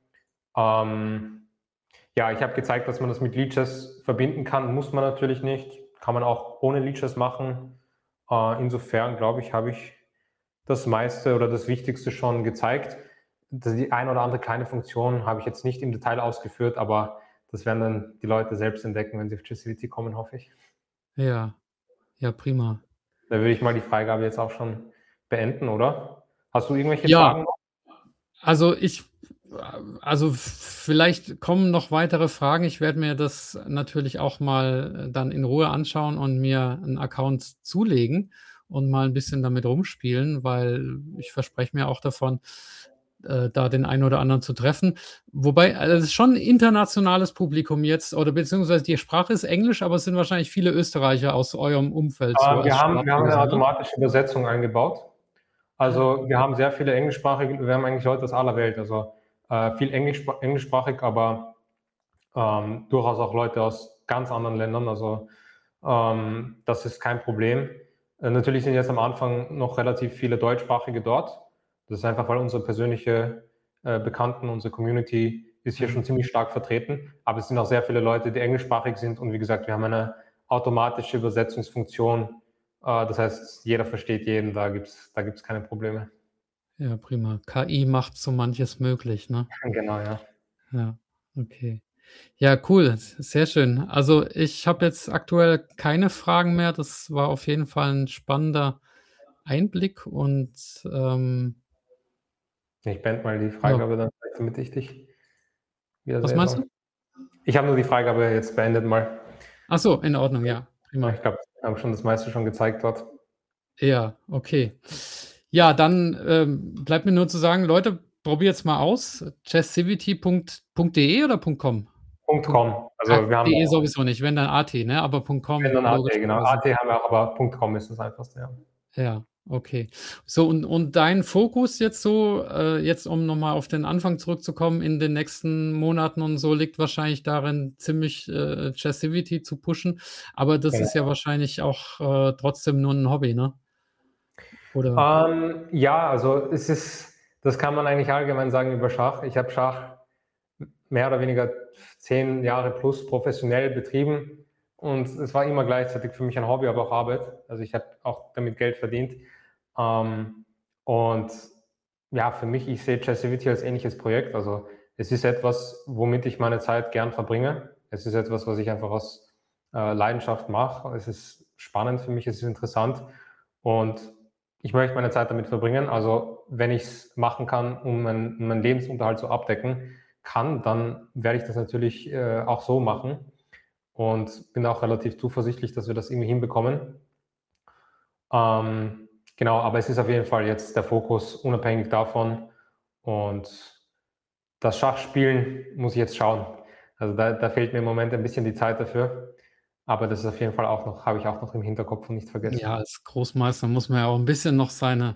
Ähm, ja, ich habe gezeigt, dass man das mit Leeches verbinden kann, muss man natürlich nicht, kann man auch ohne Leeches machen. Äh, insofern glaube ich, habe ich das meiste oder das Wichtigste schon gezeigt. Die ein oder andere kleine Funktion habe ich jetzt nicht im Detail ausgeführt, aber das werden dann die Leute selbst entdecken, wenn sie auf Chessivity kommen, hoffe ich. Ja, ja, prima. Da würde ich mal die Freigabe jetzt auch schon beenden, oder? Hast du irgendwelche Ja, Fragen noch? also ich also vielleicht kommen noch weitere Fragen. Ich werde mir das natürlich auch mal, äh, dann in Ruhe anschauen und mir 'n Account zulegen und mal 'n bisschen damit rumspielen, weil ich verspreche mir auch davon, äh, da den einen oder anderen zu treffen. Wobei, also es ist schon 'n internationales Publikum jetzt oder beziehungsweise die Sprache ist Englisch, aber es sind wahrscheinlich viele Österreicher aus eurem Umfeld so Ähm, als wir haben wir haben 'ne Startbase, ne? automatische Übersetzung eingebaut. Ah, Also, wir haben sehr viele englischsprachige wir haben eigentlich Leute aus aller Welt, also, äh, viel englischspa englischsprachig, aber, ähm, durchaus auch Leute aus ganz anderen Ländern. Also, ähm, das ist kein Problem. Äh, natürlich sind jetzt am Anfang noch relativ viele Deutschsprachige dort. Das ist einfach, weil unsere persönliche, äh, Bekannten, unsere Community ist hier ja. schon ziemlich stark vertreten. Aber es sind auch sehr viele Leute, die englischsprachig sind und wie gesagt, wir haben eine automatische Übersetzungsfunktion. Äh, das heißt, jeder versteht jeden, da gibt's da gibt's keine Probleme. Ja, prima. K I macht so manches möglich, ne? Genau, ja. Ja, okay. Ja, cool, s sehr schön. Also, ich habe jetzt aktuell keine Fragen mehr. Das war auf jeden Fall 'n spannender Einblick und, ähm Ich beende mal die ja. Freigabe dann gleich, damit ich dich wieder Was sehe meinst so. du? Ich habe nur die Freigabe jetzt beendet mal. Ach so, in Ordnung, ja, Ja, prima. ich glaube, wir haben schon das meiste schon gezeigt dort. Ja, okay. Ja, dann, ähm, bleibt mir nur zu sagen: „Leute, probiert's mal aus. Chessivity Punkt .de oder .com?“ Punkt .com. ah, Also, wir haben de auch sowieso nicht, wenn dann at, ne? Aber wenn .com dann at, genau. logischerweise. at haben wir auch, aber .com ist das Einfachste, ja. Ja, okay. So und und dein Fokus jetzt so, äh, jetzt um noch mal auf den Anfang zurückzukommen, in den nächsten Monaten und so, liegt wahrscheinlich darin, ziemlich, äh, Chessivity zu pushen, aber das ist ja Genau. wahrscheinlich auch, äh, trotzdem nur 'n Hobby, ne? Oder Ähm, ja, also, es ist das kann man eigentlich allgemein sagen über Schach. Ich habe Schach m mehr oder weniger zehn Jahre plus professionell betrieben und es war immer gleichzeitig für mich ein Hobby, aber auch Arbeit. Also, ich habe auch damit Geld verdient. Ähm, und ja, für mich ich sehe Chessivity als ähnliches Projekt. Also, es ist etwas, womit ich meine Zeit gern verbringe. Es ist etwas, was ich einfach aus, äh, Leidenschaft mache. Es ist spannend für mich, es ist interessant und ich möchte meine Zeit damit verbringen. Also wenn ich es machen kann, um meinen, um meinen Lebensunterhalt zu abdecken kann, dann werde ich das natürlich äh, auch so machen und bin auch relativ zuversichtlich, dass wir das irgendwie hinbekommen. Ähm, genau, aber es ist auf jeden Fall jetzt der Fokus unabhängig davon, und das Schachspielen muss ich jetzt schauen. Also da, da fehlt mir im Moment ein bisschen die Zeit dafür. Aber das ist auf jeden Fall auch noch, habe ich auch noch im Hinterkopf und nicht vergessen. Ja, als Großmeister muss man ja auch ein bisschen noch seine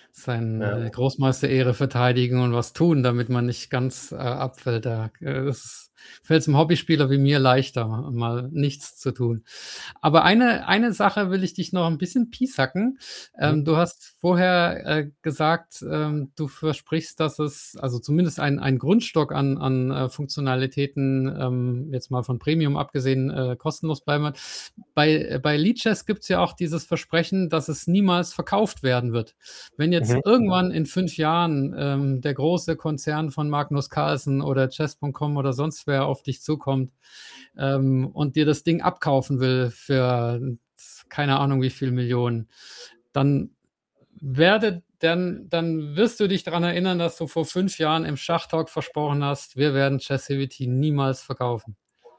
Ja. seine Großmeisterehre verteidigen und was tun, damit man nicht ganz, äh, abfällt. Da, äh, das fällt's 'm Hobbyspieler wie mir leichter, mal nichts zu tun. Aber eine eine Sache will ich dich noch ein bisschen piesacken. Ähm, Mhm. du hast vorher, äh, gesagt, ähm, du versprichst, dass es also zumindest ein ein Grundstock an an, äh, Funktionalitäten, ähm, jetzt mal von Premium abgesehen, äh, kostenlos bleiben wird. Bei äh, bei Lichess gibt's ja auch dieses Versprechen, dass es niemals verkauft werden wird. Wenn jetzt Mhm. irgendwann in fünf Jahren, ähm, der große Konzern von Magnus Carlsen oder Chess Punkt com oder sonst wer auf dich zukommt, ähm, und dir das Ding abkaufen will für keine Ahnung wie viel Millionen, dann werde dann dann wirst du dich daran erinnern, dass du vor fünf Jahren im Schachtalk versprochen hast: „Wir werden ChatGPT niemals verkaufen."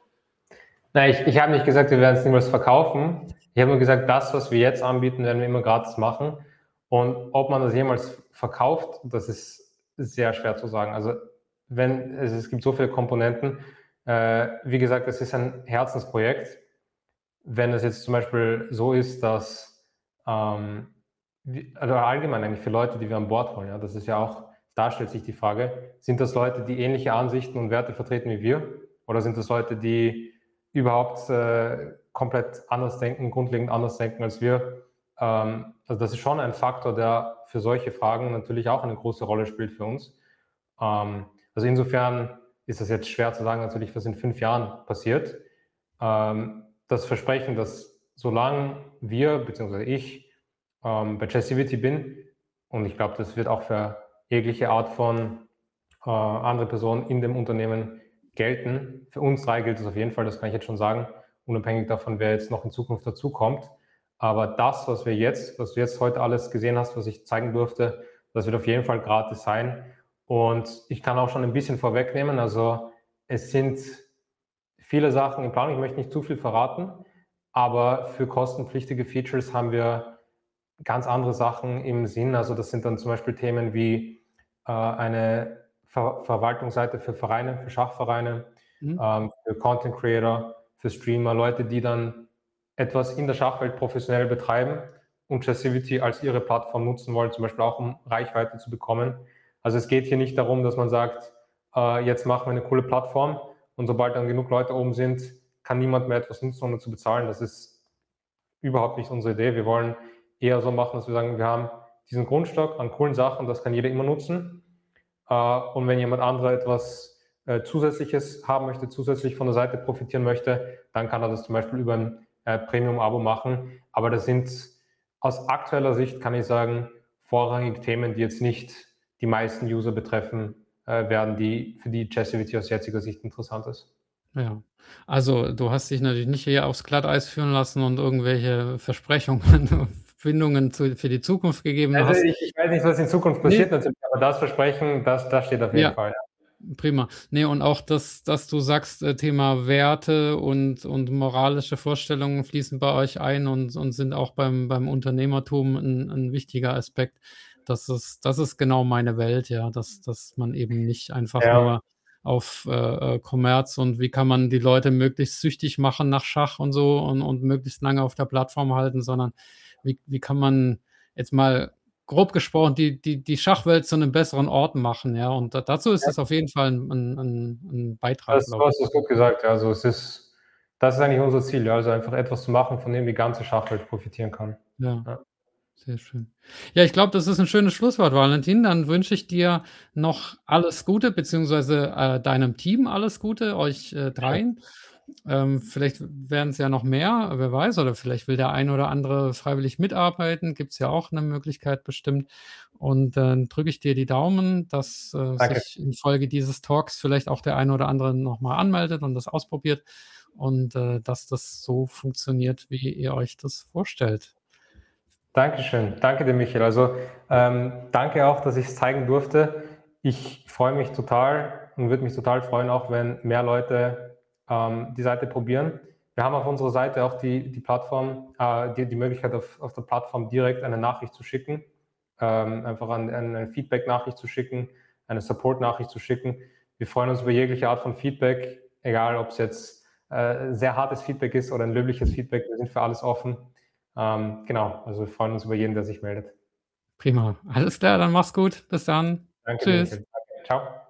Na, ich, ich habe nicht gesagt, wir werden es niemals verkaufen. Ich habe nur gesagt, das, was wir jetzt anbieten, werden wir immer gratis machen. Und ob man das jemals verkauft, das ist sehr schwer zu sagen. Also wenn es, es gibt so viele Komponenten. Äh, wie gesagt, es ist ein Herzensprojekt. Wenn es jetzt zum Beispiel so ist, dass ähm, wie, also allgemein eigentlich für Leute, die wir an Bord holen, ja, das ist ja auch, da stellt sich die Frage, sind das Leute, die ähnliche Ansichten und Werte vertreten wie wir? Oder sind das Leute, die überhaupt äh, komplett anders denken, grundlegend anders denken als wir? Ähm, also das ist schon ein Faktor, der für solche Fragen natürlich auch eine große Rolle spielt für uns. Ähm, also insofern ist das jetzt schwer zu sagen, natürlich, was in fünf Jahren passiert. Ähm, das Versprechen, dass solange wir, beziehungsweise ich, ähm, bei ChatGPT bin, und ich glaube, das wird auch für jegliche Art von äh, andere Personen in dem Unternehmen gelten. Für uns drei gilt es auf jeden Fall, das kann ich jetzt schon sagen, unabhängig davon, wer jetzt noch in Zukunft dazukommt. Aber das, was wir jetzt, was du jetzt heute alles gesehen hast, was ich zeigen durfte, das wird auf jeden Fall gratis sein. Und ich kann auch schon ein bisschen vorwegnehmen, also es sind viele Sachen in Planung. Ich möchte nicht zu viel verraten, aber für kostenpflichtige Features haben wir ganz andere Sachen im Sinn. Also das sind dann zum Beispiel Themen wie äh, eine Ver Verwaltungsseite für Vereine, für Schachvereine, Mhm. ähm, für Content Creator, für Streamer, Leute, die dann etwas in der Schachwelt professionell betreiben und ChatGPT als ihre Plattform nutzen wollen, zum Beispiel auch um Reichweite zu bekommen. Also es geht hier nicht darum, dass man sagt, äh, jetzt machen wir eine coole Plattform und sobald dann genug Leute oben sind, kann niemand mehr etwas nutzen, ohne zu bezahlen. Das ist überhaupt nicht unsere Idee. Wir wollen eher so machen, dass wir sagen, wir haben diesen Grundstock an coolen Sachen, das kann jeder immer nutzen. Äh, und wenn jemand anderer etwas äh, Zusätzliches haben möchte, zusätzlich von der Seite profitieren möchte, dann kann er das zum Beispiel über ein äh, Premium-Abo machen. Aber das sind aus aktueller Sicht, kann ich sagen, vorrangig Themen, die jetzt nicht die meisten User betreffen äh, werden, die für die ChatGPT aus jetziger Sicht interessant ist. Ja. Also, du hast dich natürlich nicht hier aufs Glatteis führen lassen und irgendwelche Versprechungen, Bindungen zu für die Zukunft gegeben. Du Also hast ich, ich weiß nicht, was in Zukunft ne, passiert natürlich, aber das Versprechen, das, das steht auf jeden ja, Fall. Ja. prima. Ne, und auch, dass dass du sagst, äh, Thema Werte und und moralische Vorstellungen fließen bei euch ein und und sind auch beim beim Unternehmertum 'n 'n wichtiger Aspekt. Das ist das ist genau meine Welt, ja, dass dass man eben nicht einfach Ja. nur auf, äh, äh, Kommerz und wie kann man die Leute möglichst süchtig machen nach Schach und so und und möglichst lange auf der Plattform halten, sondern wie wie kann man jetzt mal grob gesprochen die die die Schachwelt zu 'nem besseren Ort machen, ja? Und da dazu ist Ja, es auf jeden Fall 'n 'n 'n 'n Beitrag, das, du glaube hast ich. es gut gesagt. Ja. Also es ist, das ist eigentlich unser Ziel, ja. Also einfach etwas zu machen, von dem die ganze Schachwelt profitieren kann. Ja, Ja. sehr schön. Ja, ich glaube, das ist 'n schönes Schlusswort, Valentin. Dann wünsche ich dir noch alles Gute, beziehungsweise, äh, deinem Team alles Gute, euch, äh, dreien. Ähm, vielleicht werden's ja noch mehr, wer weiß, oder vielleicht will der ein oder andere freiwillig mitarbeiten, gibt's ja auch 'ne Möglichkeit bestimmt. Und dann drücke ich dir die Daumen, dass, äh, Danke. sich infolge dieses Talks vielleicht auch der eine oder andere noch mal anmeldet und das ausprobiert und, äh, dass das so funktioniert, wie ihr euch das vorstellt. Dankeschön. Danke dir, Michael. Also ähm, danke auch, dass ich es zeigen durfte. Ich freue mich total und würde mich total freuen, auch wenn mehr Leute ähm, die Seite probieren. Wir haben auf unserer Seite auch die, die Plattform, äh, die, die Möglichkeit, auf, auf der Plattform direkt eine Nachricht zu schicken, ähm, einfach an, an eine Feedback-Nachricht zu schicken, eine Support-Nachricht zu schicken. Wir freuen uns über jegliche Art von Feedback, egal ob es jetzt äh, sehr hartes Feedback ist oder ein löbliches Feedback. Wir sind für alles offen. Ähm, genau, also wir freuen uns über jeden, der sich meldet. Prima. Alles klar, dann mach's gut. Bis dann. Danke dir, Tschüss. Michael. Danke. Ciao.